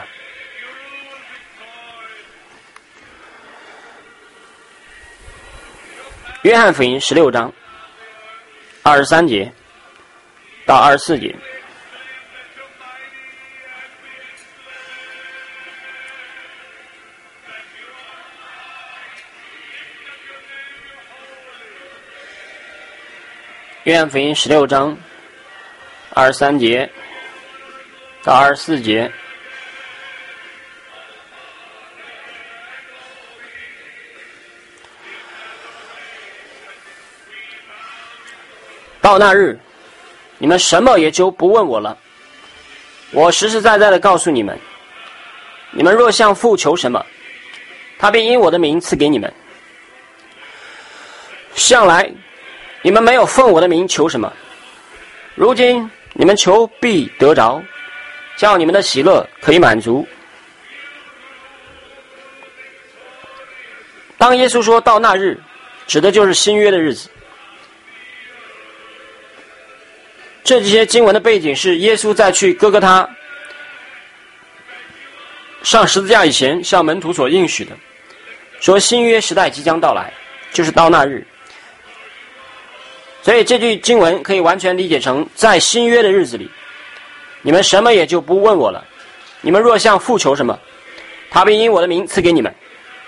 约翰福音十六章二十三节到二十四节。约翰福音十六章二十三节到二十四节。到那日，你们什么也就不问我了。我实实在在的告诉你们，你们若向父求什么，他便因我的名赐给你们。向来你们没有奉我的名求什么，如今你们求必得着，叫你们的喜乐可以满足。当耶稣说到那日，指的就是新约的日子。这些经文的背景是耶稣在去哥哥他上十字架以前向门徒所应许的，说新约时代即将到来，就是到那日。所以这句经文可以完全理解成，在新约的日子里，你们什么也就不问我了，你们若向父求什么，他必因我的名赐给你们。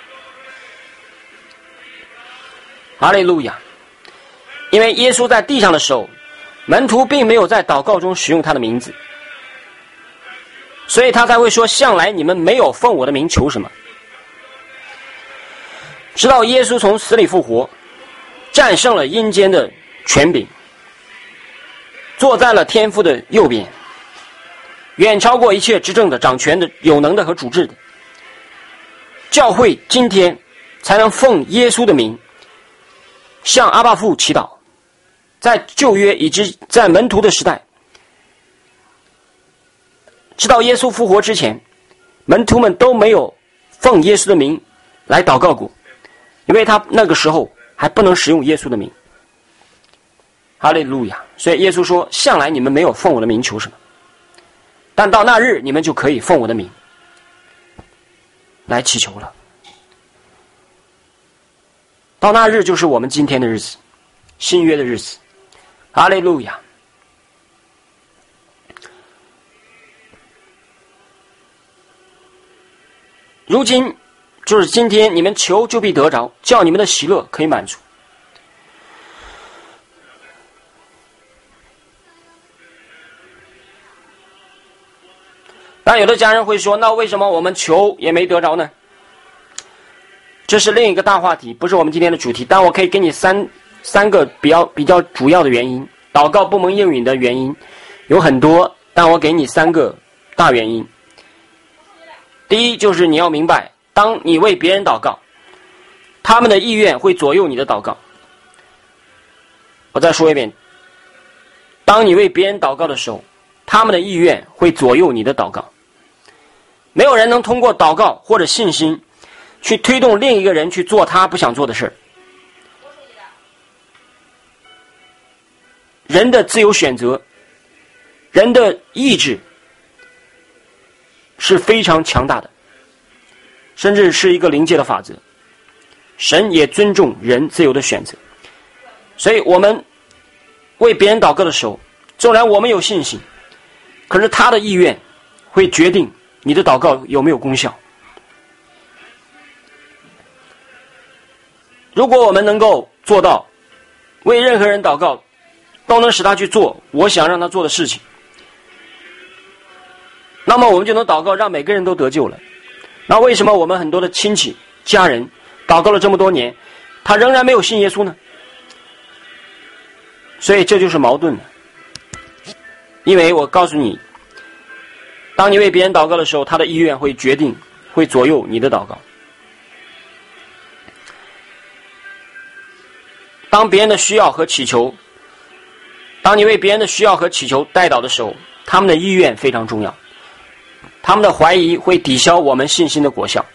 哈利路亚！因为耶稣在地上的时候，门徒并没有在祷告中使用他的名字，所以他才会说，向来你们没有奉我的名求什么。直到耶稣从死里复活，战胜了阴间的权柄，坐在了天父的右边，远超过一切执政的、掌权的、有能的和主治的。教会今天才能奉耶稣的名向阿爸父祈祷。在旧约以及在门徒的时代，直到耶稣复活之前，门徒们都没有奉耶稣的名来祷告过，因为他那个时候还不能使用耶稣的名。哈利路亚！所以耶稣说，向来你们没有奉我的名求什么，但到那日你们就可以奉我的名来祈求了。到那日就是我们今天的日子，新约的日子。哈利路亚！如今就是今天，你们求就必得着，叫你们的喜乐可以满足。但有的家人会说，那为什么我们求也没得着呢？这是另一个大话题，不是我们今天的主题。但我可以给你三三个比较比较主要的原因，祷告不蒙应允的原因有很多，但我给你三个大原因。第一，就是你要明白，当你为别人祷告，他们的意愿会左右你的祷告。我再说一遍，当你为别人祷告的时候，他们的意愿会左右你的祷告。没有人能通过祷告或者信心去推动另一个人去做他不想做的事儿。人的自由选择，人的意志是非常强大的，甚至是一个灵界的法则。神也尊重人自由的选择，所以我们为别人祷告的时候，纵然我们有信心，可是他的意愿会决定你的祷告有没有功效。如果我们能够做到为任何人祷告都能使他去做我想让他做的事情，那么我们就能祷告让每个人都得救了。那为什么我们很多的亲戚家人祷告了这么多年，他仍然没有信耶稣呢？所以这就是矛盾的。因为我告诉你，当你为别人祷告的时候，他的意愿会决定会左右你的祷告。当别人的需要和祈求当你为别人的需要和祈求代祷的时候，他们的意愿非常重要，他们的怀疑会抵消我们信心的果效。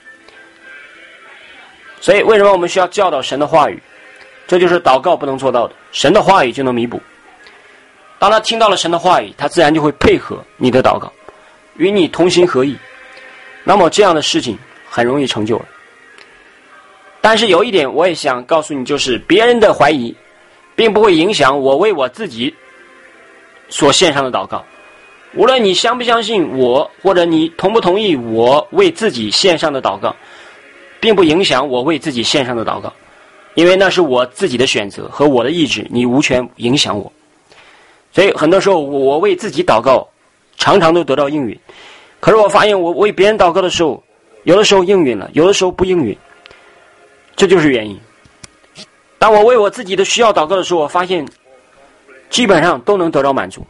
所以为什么我们需要教导神的话语？这就是祷告不能做到的，神的话语就能弥补。当他听到了神的话语，他自然就会配合你的祷告，与你同心合意，那么这样的事情很容易成就了。但是有一点我也想告诉你，就是别人的怀疑并不会影响我为我自己所献上的祷告。无论你相不相信我，或者你同不同意我为自己献上的祷告，并不影响我为自己献上的祷告，因为那是我自己的选择和我的意志，你无权影响我。所以很多时候我为自己祷告常常都得到应允，可是我发现我为别人祷告的时候，有的时候应允了，有的时候不应允，这就是原因。当我为我自己的需要祷告的时候，我发现基本上都能得到满足，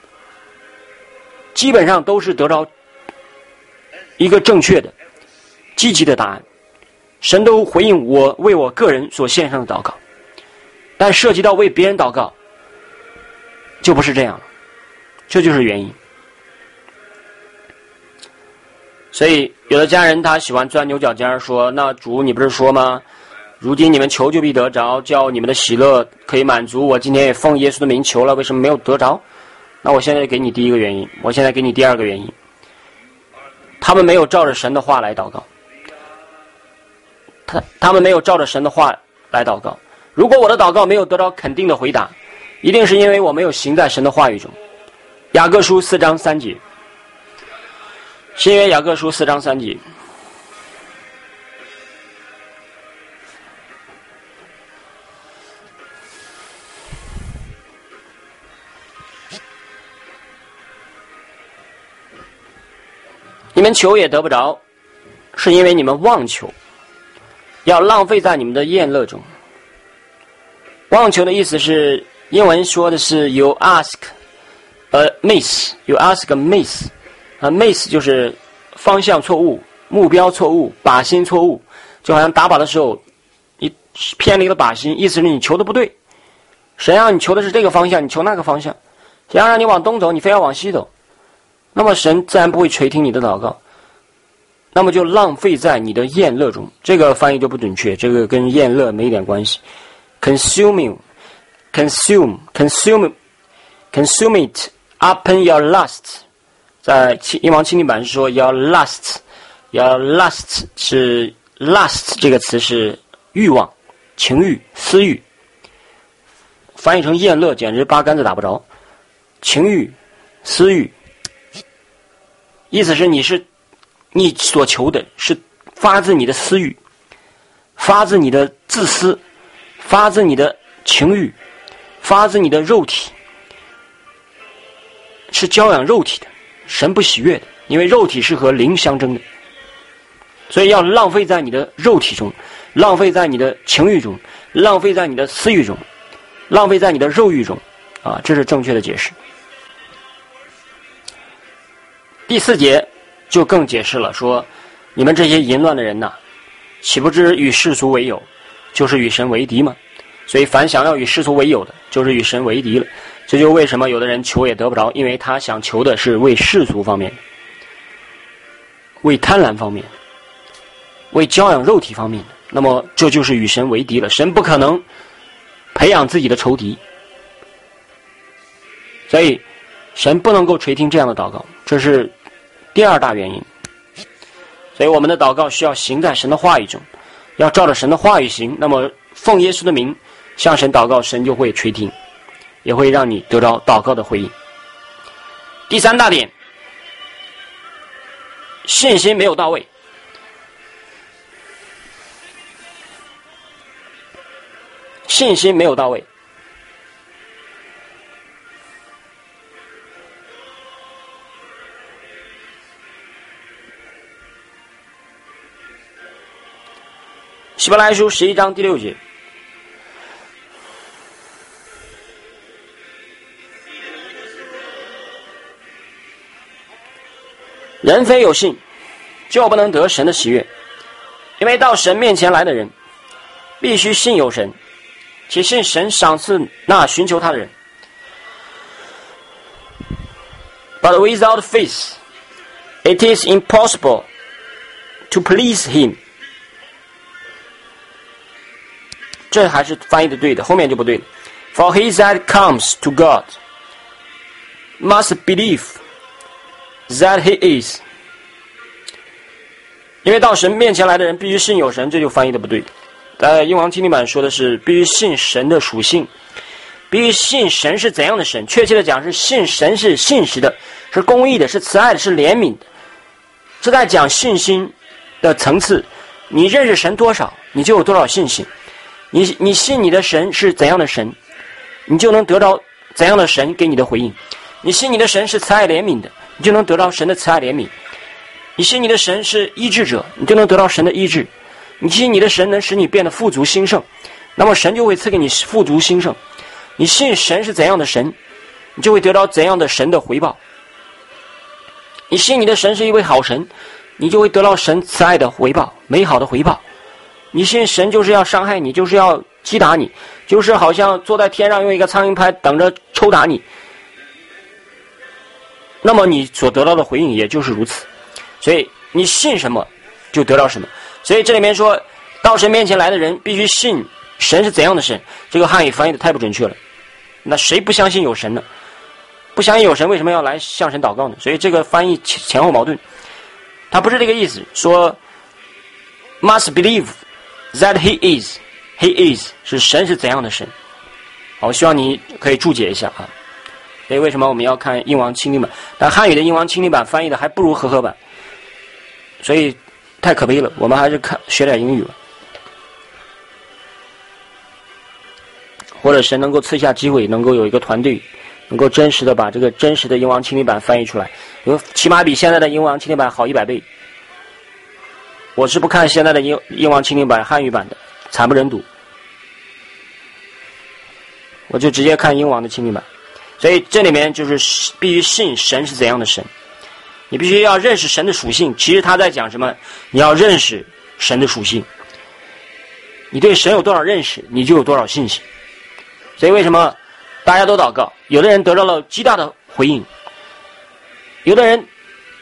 基本上都是得到一个正确的积极的答案，神都回应我为我个人所献上的祷告。但涉及到为别人祷告就不是这样了，这就是原因。所以有的家人他喜欢钻牛角尖，说那主你不是说吗，如今你们求就必得着，叫你们的喜乐可以满足，我今天也奉耶稣的名求了，为什么没有得着？那我现在给你第一个原因，我现在给你第二个原因。 他们没有照着神的话来祷告，他他们没有照着神的话来祷告。如果我的祷告没有得到肯定的回答，一定是因为我没有行在神的话语中。雅各书四章三节，新约雅各书四章三节。你们求也得不着，是因为你们妄求，要浪费在你们的宴乐中。妄求的意思是，英文说的是 you ask a miss， you ask a miss， 啊 miss 就是方向错误、目标错误、靶心错误，就好像打靶的时候，你偏离了靶心，意思是你求的不对。神让你求的是这个方向，你求那个方向；神要让你往东走，你非要往西走。那么神自然不会垂听你的祷告，那么就浪费在你的宴乐中。这个翻译就不准确，这个跟宴乐没一点关系。Consuming, consume, consume, consume it upon your lust。在英王钦定版是说 your lust, your lust 是 lust 这个词是欲望、情欲、私欲，翻译成宴乐简直八竿子打不着。情欲、私欲。意思是你是你所求的是发自你的私欲，发自你的自私，发自你的情欲，发自你的肉体，是教养肉体的，神不喜悦的，因为肉体是和灵相争的，所以要浪费在你的肉体中，浪费在你的情欲中，浪费在你的私欲中，浪费在你的肉欲中，啊，这是正确的解释。第四节就更解释了，说你们这些淫乱的人呐，岂不知与世俗为友，就是与神为敌吗？所以凡想要与世俗为友的，就是与神为敌了。这就为什么有的人求也得不着，因为他想求的是为世俗方面的，为贪婪方面的，为教养肉体方面的，那么这就是与神为敌了。神不可能培养自己的仇敌，所以神不能够垂听这样的祷告，这是第二大原因。所以我们的祷告需要行在神的话语中，要照着神的话语行，那么奉耶稣的名向神祷告，神就会垂听，也会让你得到祷告的回应。第三大点，信心没有到位。信心没有到位。希伯来书十一章第六节，人非有信，就不能得神的喜悦，因为到神面前来的人，必须信有神，且信神赏赐那寻求他的人。But without faith, it is impossible to please him。这还是翻译的对的，后面就不对了。For he that comes to God must believe that he is。因为到神面前来的人必须信有神，这就翻译的不对。在英王钦定版说的是必须信神的属性，必须信神是怎样的神，确切的讲是信神是信实的，是公义的，是慈爱的，是怜悯的。是在讲信心的层次，你认识神多少，你就有多少信心。你你信你的神是怎样的神，你就能得到怎样的神给你的回应。你信你的神是慈爱怜悯的，你就能得到神的慈爱怜悯。你信你的神是医治者，你就能得到神的医治。你信你的神能使你变得富足兴盛，那么神就会赐给你富足兴盛。你信神是怎样的神，你就会得到怎样的神的回报。你信你的神是一位好神，你就会得到神慈爱的回报，美好的回报。你信神就是要伤害你，就是要击打你，就是好像坐在天上用一个苍蝇拍等着抽打你，那么你所得到的回应也就是如此。所以你信什么就得到什么。所以这里面说到神面前来的人必须信神是怎样的神，这个汉语翻译的太不准确了。那谁不相信有神呢？不相信有神为什么要来向神祷告呢？所以这个翻译前后矛盾。 他不是这个意思，说 must believe that he is he is 是神是怎样的神。好，我希望你可以注解一下啊。所以为什么我们要看英王钦定版？但汉语的英王钦定版翻译的还不如和合版，所以太可悲了。我们还是看学点英语吧，或者神能够赐下机会，能够有一个团队，能够真实的把这个真实的英王钦定版翻译出来，有起码比现在的英王钦定版好一百倍。我是不看现在的英英王钦定版汉语版的，惨不忍睹，我就直接看英王的钦定版。所以这里面就是必须信神是怎样的神，你必须要认识神的属性。其实他在讲什么？你要认识神的属性，你对神有多少认识，你就有多少信心。所以为什么大家都祷告，有的人得到了极大的回应，有的人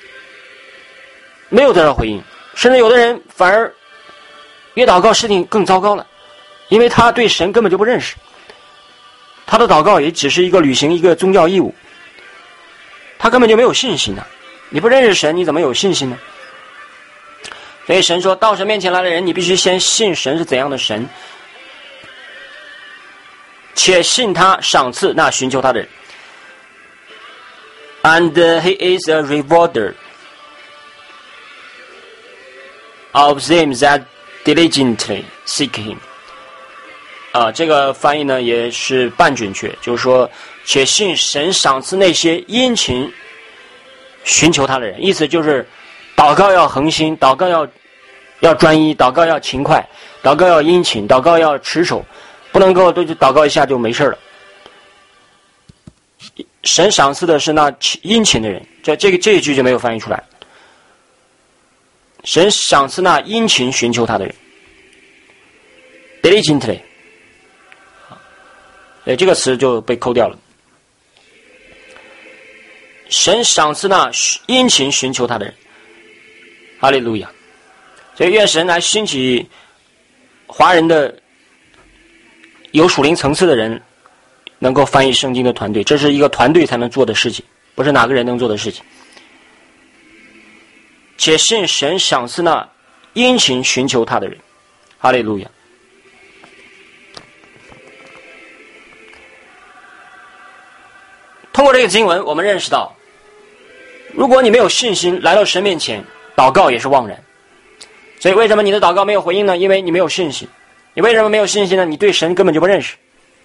没有得到回应，甚至有的人反而越祷告事情更糟糕了，因为他对神根本就不认识，他的祷告也只是一个履行一个宗教义务，他根本就没有信心呢。你不认识神，你怎么有信心呢？所以神说，到神面前来的人，你必须先信神是怎样的神，且信他赏赐那寻求他的人。 And he is a rewarder of them that diligently seek him。 啊，这个翻译呢也是半准确，就是说，且信神赏赐那些殷勤寻求他的人。意思就是，祷告要恒心，祷告要要专一，祷告要勤快，祷告要殷勤，祷告要持守，不能够都就祷告一下就没事了。神赏赐的是那殷勤的人，这这个这一句就没有翻译出来。神赏赐那殷勤寻求他的人 ，diligently， 所以这个词就被抠掉了。神赏赐那殷勤寻求他的人，哈利路亚！所以愿神来兴起华人的有属灵层次的人，能够翻译圣经的团队，这是一个团队才能做的事情，不是哪个人能做的事情。且信神赏赐那殷勤寻求他的人，哈利路亚！通过这个经文，我们认识到，如果你没有信心来到神面前，祷告也是枉然。所以为什么你的祷告没有回应呢？因为你没有信心。你为什么没有信心呢？你对神根本就不认识。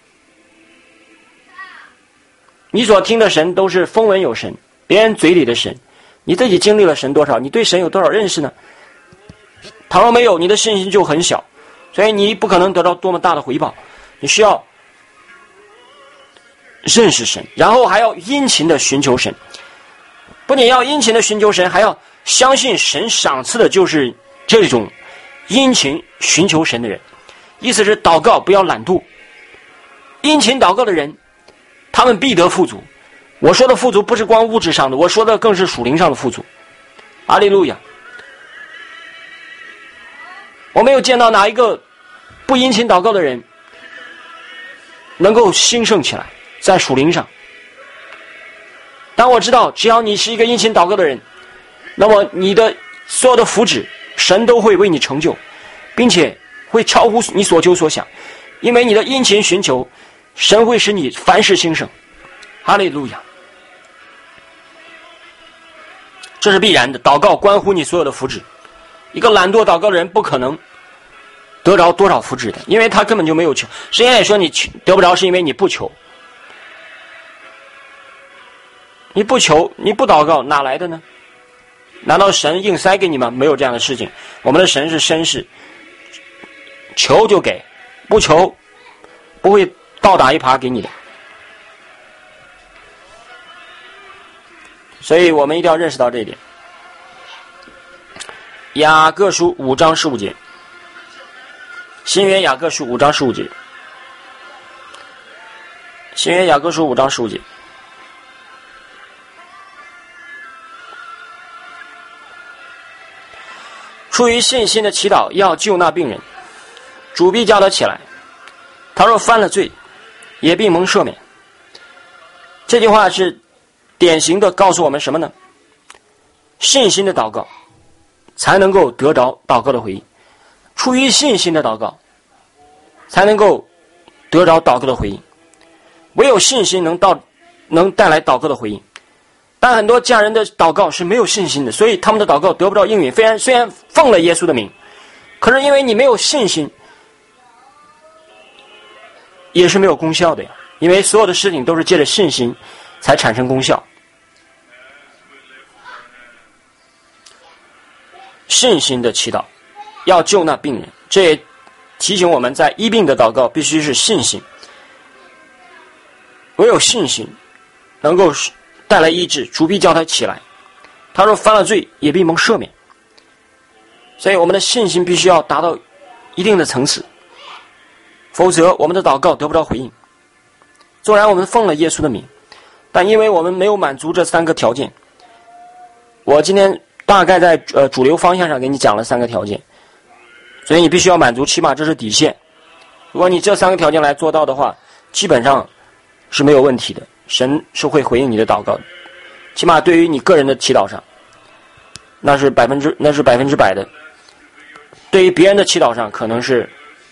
你所听的神都是风闻有神，别人嘴里的神，你自己经历了神多少？你对神有多少认识呢？倘若没有，你的信心就很小，所以你不可能得到多么大的回报。你需要认识神，然后还要殷勤的寻求神。不仅要殷勤的寻求神，还要相信神赏赐的就是这种殷勤寻求神的人。意思是祷告不要懒惰，殷勤祷告的人，他们必得富足。我说的富足不是光物质上的，我说的更是属灵上的富足。哈利路亚！我没有见到哪一个不殷勤祷告的人能够兴盛起来，在属灵上。当我知道，只要你是一个殷勤祷告的人，那么你的所有的福祉，神都会为你成就，并且会超乎你所求所想，因为你的殷勤寻求，神会使你凡事兴盛。哈利路亚！这是必然的，祷告关乎你所有的福祉。一个懒惰祷告的人不可能得着多少福祉的，因为他根本就没有求。圣经也说你得不着是因为你不求。你不求，你不祷告，哪来的呢？难道神硬塞给你吗？没有这样的事情。我们的神是绅士，求就给，不求不会倒打一耙给你的。所以我们一定要认识到这一点。雅各书五章十五节，新约雅各书五章十五节，新约雅各书五章十五节。出于信心的祈祷要救那病人，主必叫他起来，他若犯了罪，也必蒙赦免。这句话是典型的告诉我们什么呢？信心的祷告才能够得着祷告的回应。出于信心的祷告，才能够得着祷告的回应。唯有信心能到能带来祷告的回应。但很多家人的祷告是没有信心的，所以他们的祷告得不到应允。虽然虽然奉了耶稣的名，可是因为你没有信心，也是没有功效的呀。因为所有的事情都是借着信心才产生功效。信心的祈祷要救那病人，这也提醒我们在医病的祷告必须是信心。唯有信心能够带来医治，主必叫他起来。他说犯了罪也必蒙赦免。所以我们的信心必须要达到一定的层次，否则我们的祷告得不到回应。纵然我们奉了耶稣的名，但因为我们没有满足这三个条件，我今天大概在呃主流方向上给你讲了三个条件，所以你必须要满足，起码这是底线。如果你这三个条件来做到的话，基本上是没有问题的，神是会回应你的祷告的。起码对于你个人的祈祷上，那是百分之那是百分之百的。对于别人的祈祷上，可能是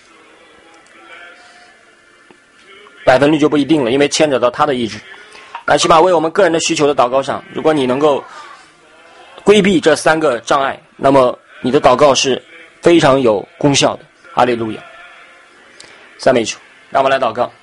百分率就不一定了，因为牵扯到他的意志。那起码为我们个人的需求的祷告上，如果你能够规避这三个障碍，那么你的祷告是非常有功效的。哈利路亚，赞美主。让我们来祷告。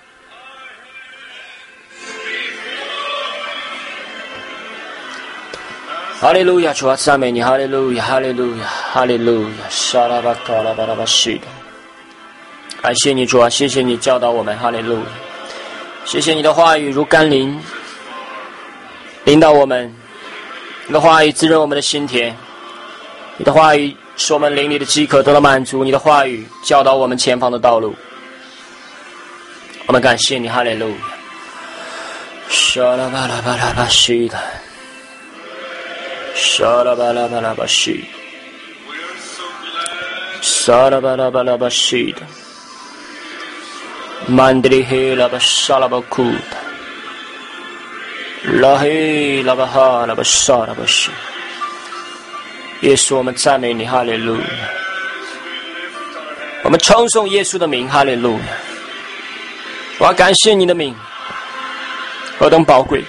哈利路亚，主啊，赞美你，哈利路亚，哈利路亚，哈利路亚，沙拉巴卡拉巴拉巴西的。感谢你，主啊，谢谢你教导我们，哈利路亚。谢谢你的话语如甘霖，领导我们。你的话语滋润我们的心田，你的话语使我们灵里的饥渴得到满足，你的话语教导我们前方的道路。我们感谢你，哈利路亚。沙拉巴拉巴拉巴西的。沙拉巴拉巴拉巴西，沙拉巴拉巴拉巴西的，曼德里黑拉巴沙拉巴库的，拉黑拉巴哈拉巴沙拉巴西。耶稣，我们赞美你，哈利路亚。我们称颂耶稣的名，哈利路亚。我要感谢你的名，何等宝贵！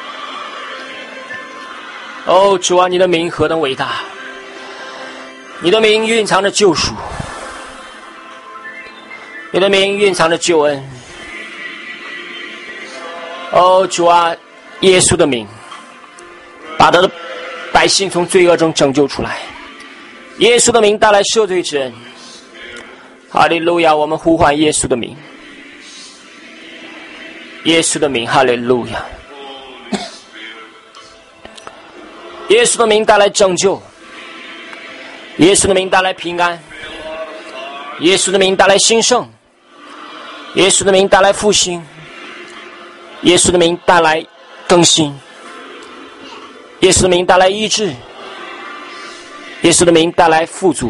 哦，主啊，你的名何等伟大！你的名蕴藏着救赎，你的名蕴藏着救恩。哦，主啊，耶稣的名把他的百姓从罪恶中拯救出来，耶稣的名带来赦罪之恩。哈利路亚！我们呼唤耶稣的名，耶稣的名，哈利路亚！耶稣的名带来拯救，耶稣的名带来平安，耶稣的名带来兴盛，耶稣的名带来复兴，耶稣的名带来更新，耶稣的名带来医治，耶稣的名带来富足，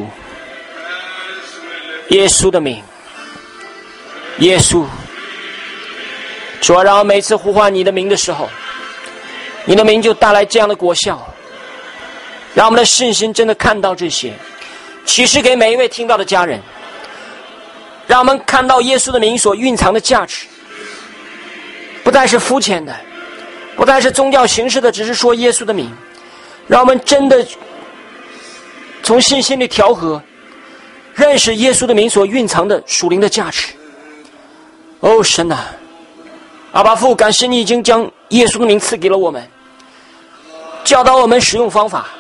耶稣的名，耶稣。主啊，让我每次呼唤你的名的时候，你的名就带来这样的果效。让我们的信心真的看到这些，启示给每一位听到的家人。让我们看到耶稣的名所蕴藏的价值，不再是肤浅的，不再是宗教形式的，只是说耶稣的名。让我们真的从信心里调和，认识耶稣的名所蕴藏的属灵的价值。哦，神啊，阿爸父，感谢你已经将耶稣的名赐给了我们，教导我们使用方法，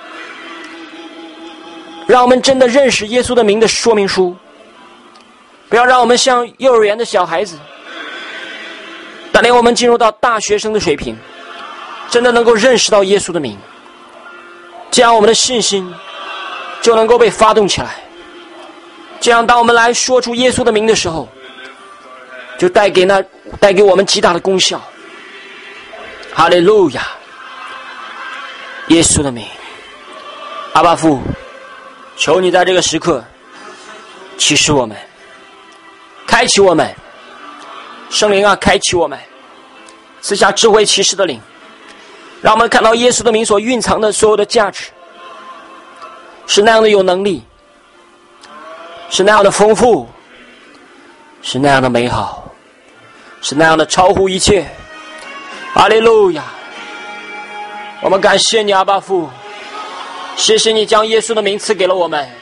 让我们真的认识耶稣的名的说明书，不要让我们像幼儿园的小孩子，带领我们进入到大学生的水平，真的能够认识到耶稣的名，这样我们的信心就能够被发动起来。这样当我们来说出耶稣的名的时候，就带给那带给我们极大的功效。哈利路亚！耶稣的名，阿爸父，求你在这个时刻启示我们，开启我们，圣灵啊，开启我们，赐下智慧启示的灵，让我们看到耶稣的名所蕴藏的所有的价值， 是那样的有能力，是那样的丰富，是那样的美好，是那样的超乎一切。哈利路亚！我们感谢你，阿爸父，谢谢你将耶稣的名赐给了我们，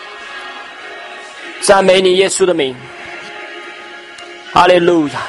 赞美你耶稣的名。哈利路亚！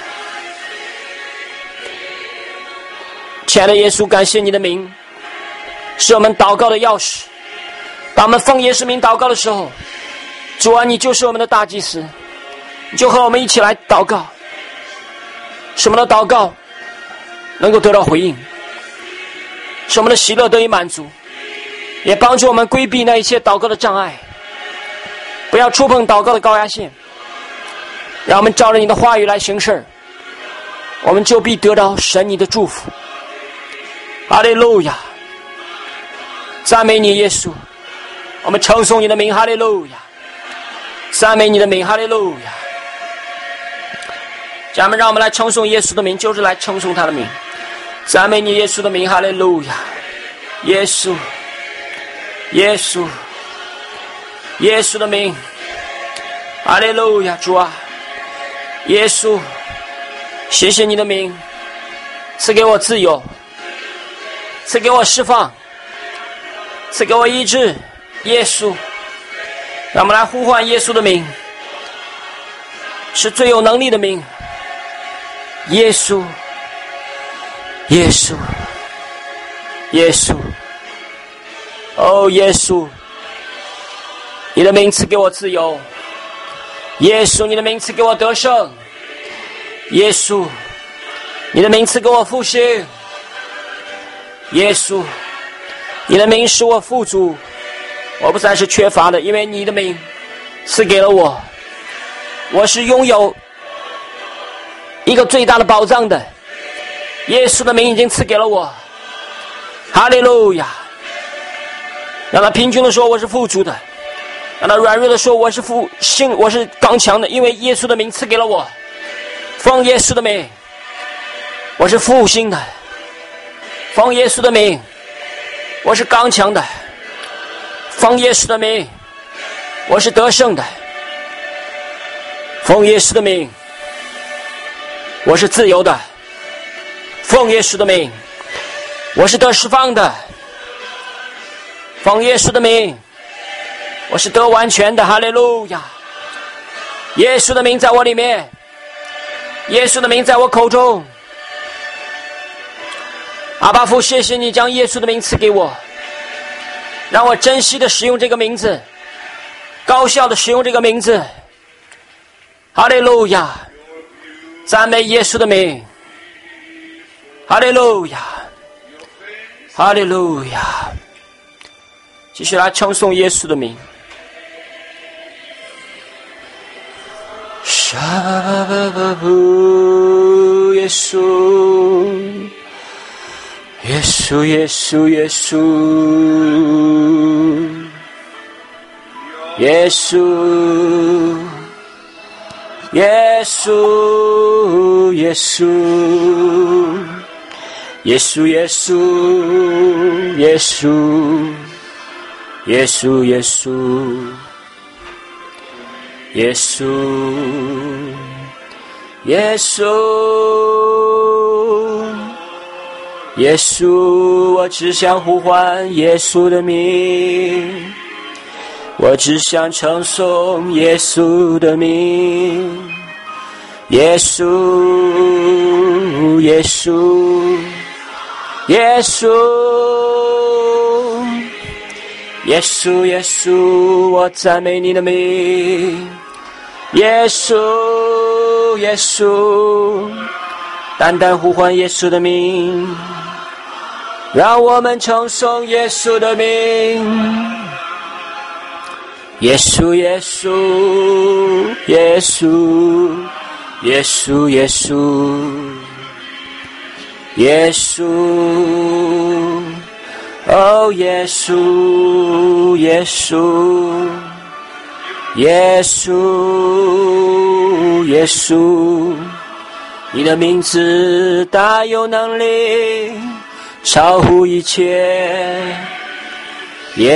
亲爱的耶稣，感谢你的名是我们祷告的钥匙。当我们奉耶稣名祷告的时候，主啊，你就是我们的大祭司，你就和我们一起来祷告，使我们的祷告能够得到回应，使我们的喜乐得以满足，也帮助我们规避那一切祷告的障碍，不要触碰祷告的高压线。让我们照着你的话语来行事，我们就必得到神你的祝福。哈利路亚！赞美你耶稣，我们称颂你的名。哈利路亚！赞美你的名。哈利路亚！家人们，让我们来称颂耶稣的名，就是来称颂他的名。赞美你耶稣的名。哈利路亚！耶稣，耶稣，耶稣的名。哈利路亚！主啊，耶稣，谢谢你的名，赐给我自由，赐给我释放，赐给我医治。耶稣，让我们来呼唤耶稣的名，是最有能力的名。耶稣，耶稣，耶稣，哦，耶稣，你的名赐给我自由。耶稣，你的名赐给我得胜。耶稣，你的名赐给我复兴。耶稣，你的名使我富足，我不再是缺乏的，因为你的名赐给了我，我是拥有一个最大的宝藏的。耶稣的名已经赐给了我。哈利路亚！让他贫穷的说我是富足的，让他软弱的说我是富性，我是刚强的，因为耶稣的名赐给了我。奉耶稣的名，我是复兴的。奉耶稣的名，我是刚强的。奉耶稣的名，我是得胜的。奉耶稣的名，我是自由的。奉耶稣的名，我是得释放的。奉耶稣的名，我是得完全的。哈利路亚！耶稣的名在我里面，耶稣的名在我口中。阿爸父，谢谢你将耶稣的名赐给我，让我珍惜的使用这个名字，高效的使用这个名字。哈利路亚！赞美耶稣的名。哈利路亚！哈利路亚！继续来称颂耶稣的名。沙巴巴布，耶稣，耶稣，耶稣，耶稣，耶稣，耶稣，耶稣，耶稣，耶稣，耶稣，耶稣，耶稣。耶稣，耶稣，耶稣，我只想呼唤耶稣的名，我只想称颂耶稣的名。耶稣，耶稣，耶稣，耶稣，耶稣，我赞美你的名。耶稣，耶稣，单单呼唤耶稣的名，让我们称颂耶稣的名。耶稣，耶稣，耶稣，耶稣，耶稣，耶稣，哦，耶稣，耶稣，耶稣，耶稣，你的名字大有能力，超乎一切。 耶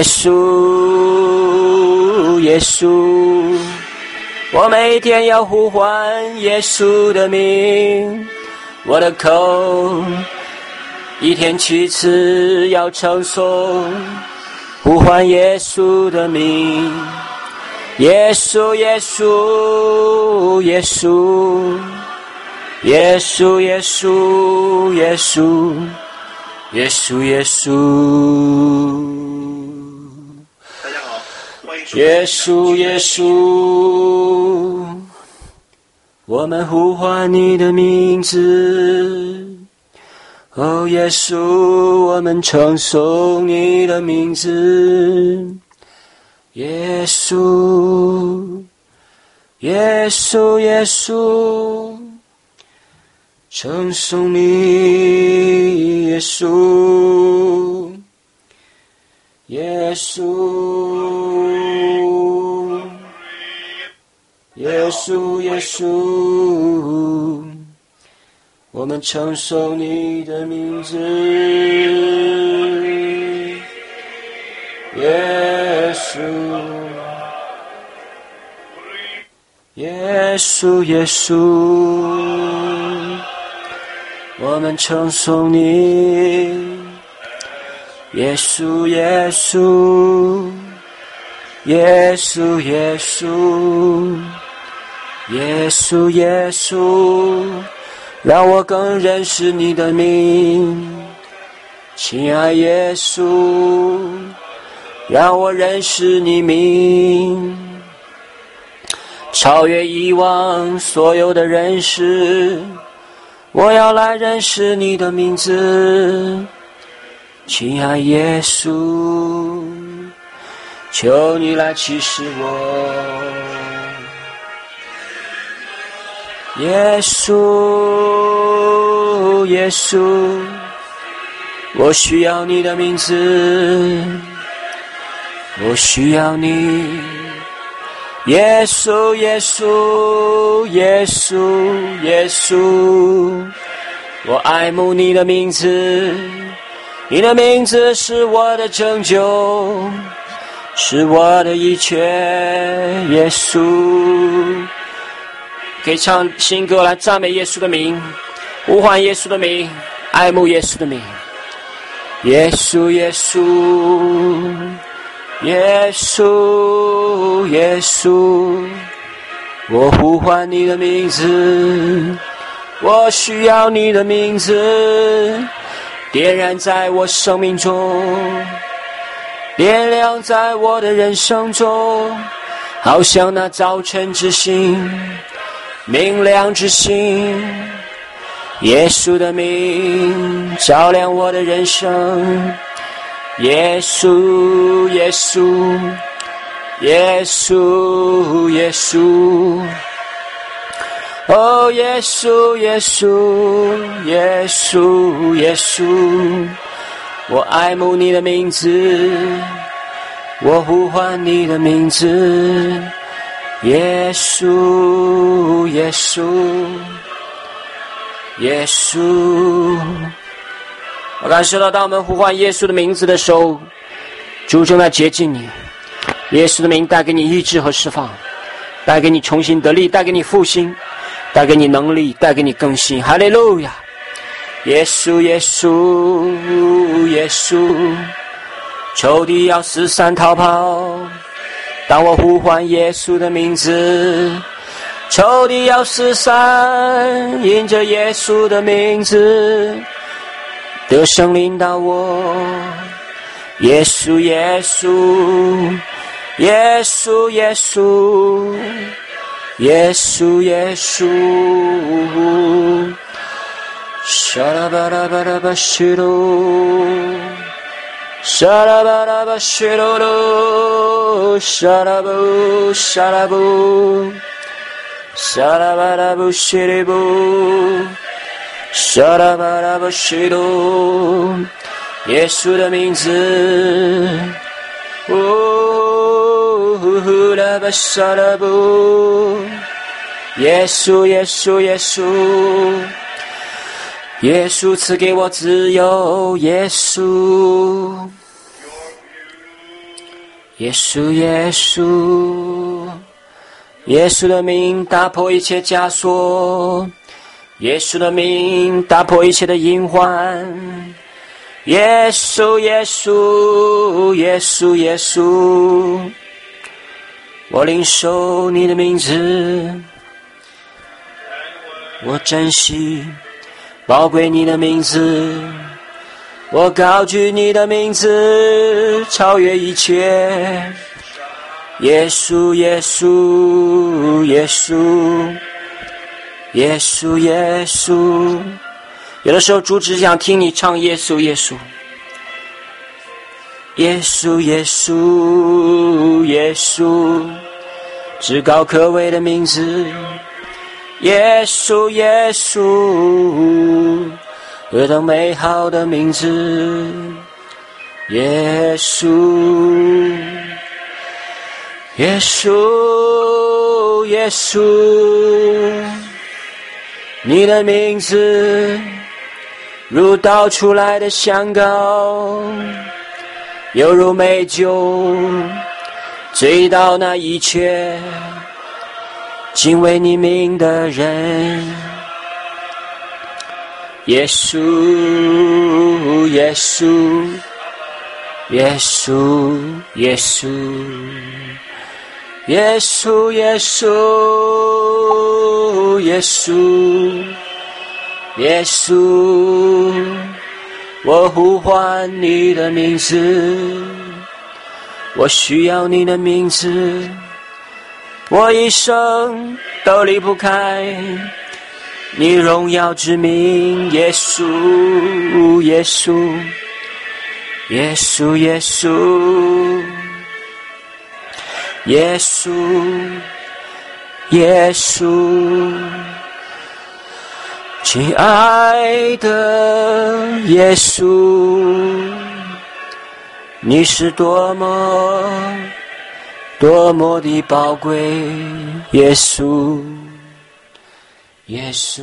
稣，耶稣，我每天要呼唤耶稣的名，我的口一天七次要称颂，呼唤耶稣的名，耶稣，耶稣，耶稣，耶稣，耶稣，耶稣，耶稣，耶稣。 大家好，欢迎收看耶稣，耶稣，我们呼唤你的名字。哦，耶稣，我们称颂你的名字。耶稣，耶稣，耶稣，称颂你，耶稣，耶稣，耶稣，耶稣，我们称颂你的名字。耶稣，耶稣，耶稣，我们称颂你。耶稣，耶稣，耶稣，耶稣，耶稣，耶稣，让我更认识你的名。亲爱耶稣，让我认识你名，超越以往所有的认识，我要来认识你的名字。亲爱耶稣，求你来启示我。耶稣，耶稣，我需要你的名字，我需要你。耶稣，耶稣，耶稣，耶稣，我爱慕你的名字，你的名字是我的拯救，是我的一切。耶稣，可以唱新歌来赞美耶稣的名，呼唤耶稣的名，爱慕耶稣的名。耶稣，耶稣，耶稣，耶稣，我呼唤你的名字，我需要你的名字，点燃在我生命中，点亮在我的人生中，好像那早晨之星，明亮之星。耶稣的名照亮我的人生。耶稣，耶稣，耶稣，耶稣，哦，耶稣，耶稣，耶稣，耶稣，我爱慕你的名字，我呼唤你的名字。耶稣，耶稣，耶稣，我感受到当我们呼唤耶稣的名字的时候，主正在接近你。耶稣的名带给你医治和释放，带给你重新得力，带给你复兴，带给你能力，带给你更新。哈利路亚！耶稣，耶稣，耶稣，仇敌要四散逃跑，当我呼唤耶稣的名字，仇敌要四散，因着耶稣的名字得胜领导我。耶稣，耶稣，耶稣，耶稣，耶稣，耶稣，沙拉巴拉巴拉巴西鲁，沙拉巴拉巴西鲁鲁，沙拉布沙拉布，沙拉巴拉布西里布，沙拉巴拉巴西鲁。耶稣的名字，哦，呼啦巴沙拉布，耶稣，耶稣，耶稣，耶稣赐给我自由，耶稣， 耶稣，耶稣，耶稣的名打破一切枷锁，耶稣的名打破一切的隐患。耶稣，耶稣，耶稣，耶稣，我领受你的名字，我珍惜宝贵你的名字，我高举你的名字，超越一切。耶稣，耶稣，耶稣，耶稣，耶稣。有的时候主只想听你唱耶稣，耶稣，耶稣，耶稣，耶稣，至高可畏的名字。耶稣，耶稣，何等美好的名字。耶稣，耶稣，耶稣，你的名字如倒出来的香膏，犹如美酒醉倒那一切敬畏你名的人。耶稣，耶稣，耶稣，耶稣，耶稣，耶稣，耶稣，耶稣，我呼唤你的名字，我需要你的名字，我一生都离不开你荣耀之名。耶稣，耶稣，耶稣，耶稣，耶稣，耶稣，亲爱的耶稣，你是多么多么的宝贵。耶稣，耶稣，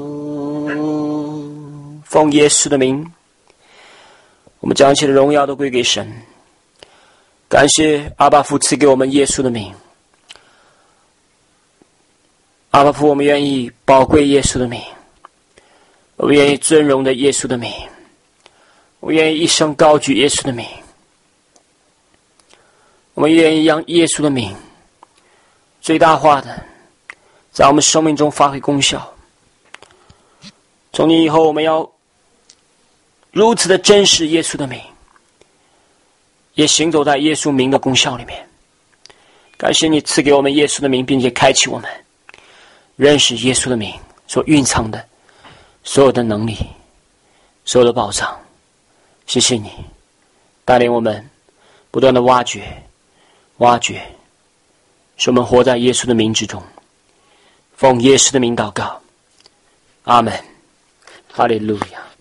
奉耶稣的名，我们将一切的荣耀都归给神。感谢阿爸父赐给我们耶稣的名。阿爸父，我们愿意宝贵耶稣的名，我们愿意尊荣的耶稣的名，我们愿意一生高举耶稣的名，我们愿意让耶稣的名最大化的在我们生命中发挥功效。从今以后，我们要如此的珍视耶稣的名，也行走在耶稣名的功效里面。感谢你赐给我们耶稣的名，并且开启我们认识耶稣的名所蕴藏的所有的能力，所有的宝藏。谢谢你带领我们不断的挖掘挖掘，使我们活在耶稣的名之中。奉耶稣的名祷告，阿们，哈利路亚。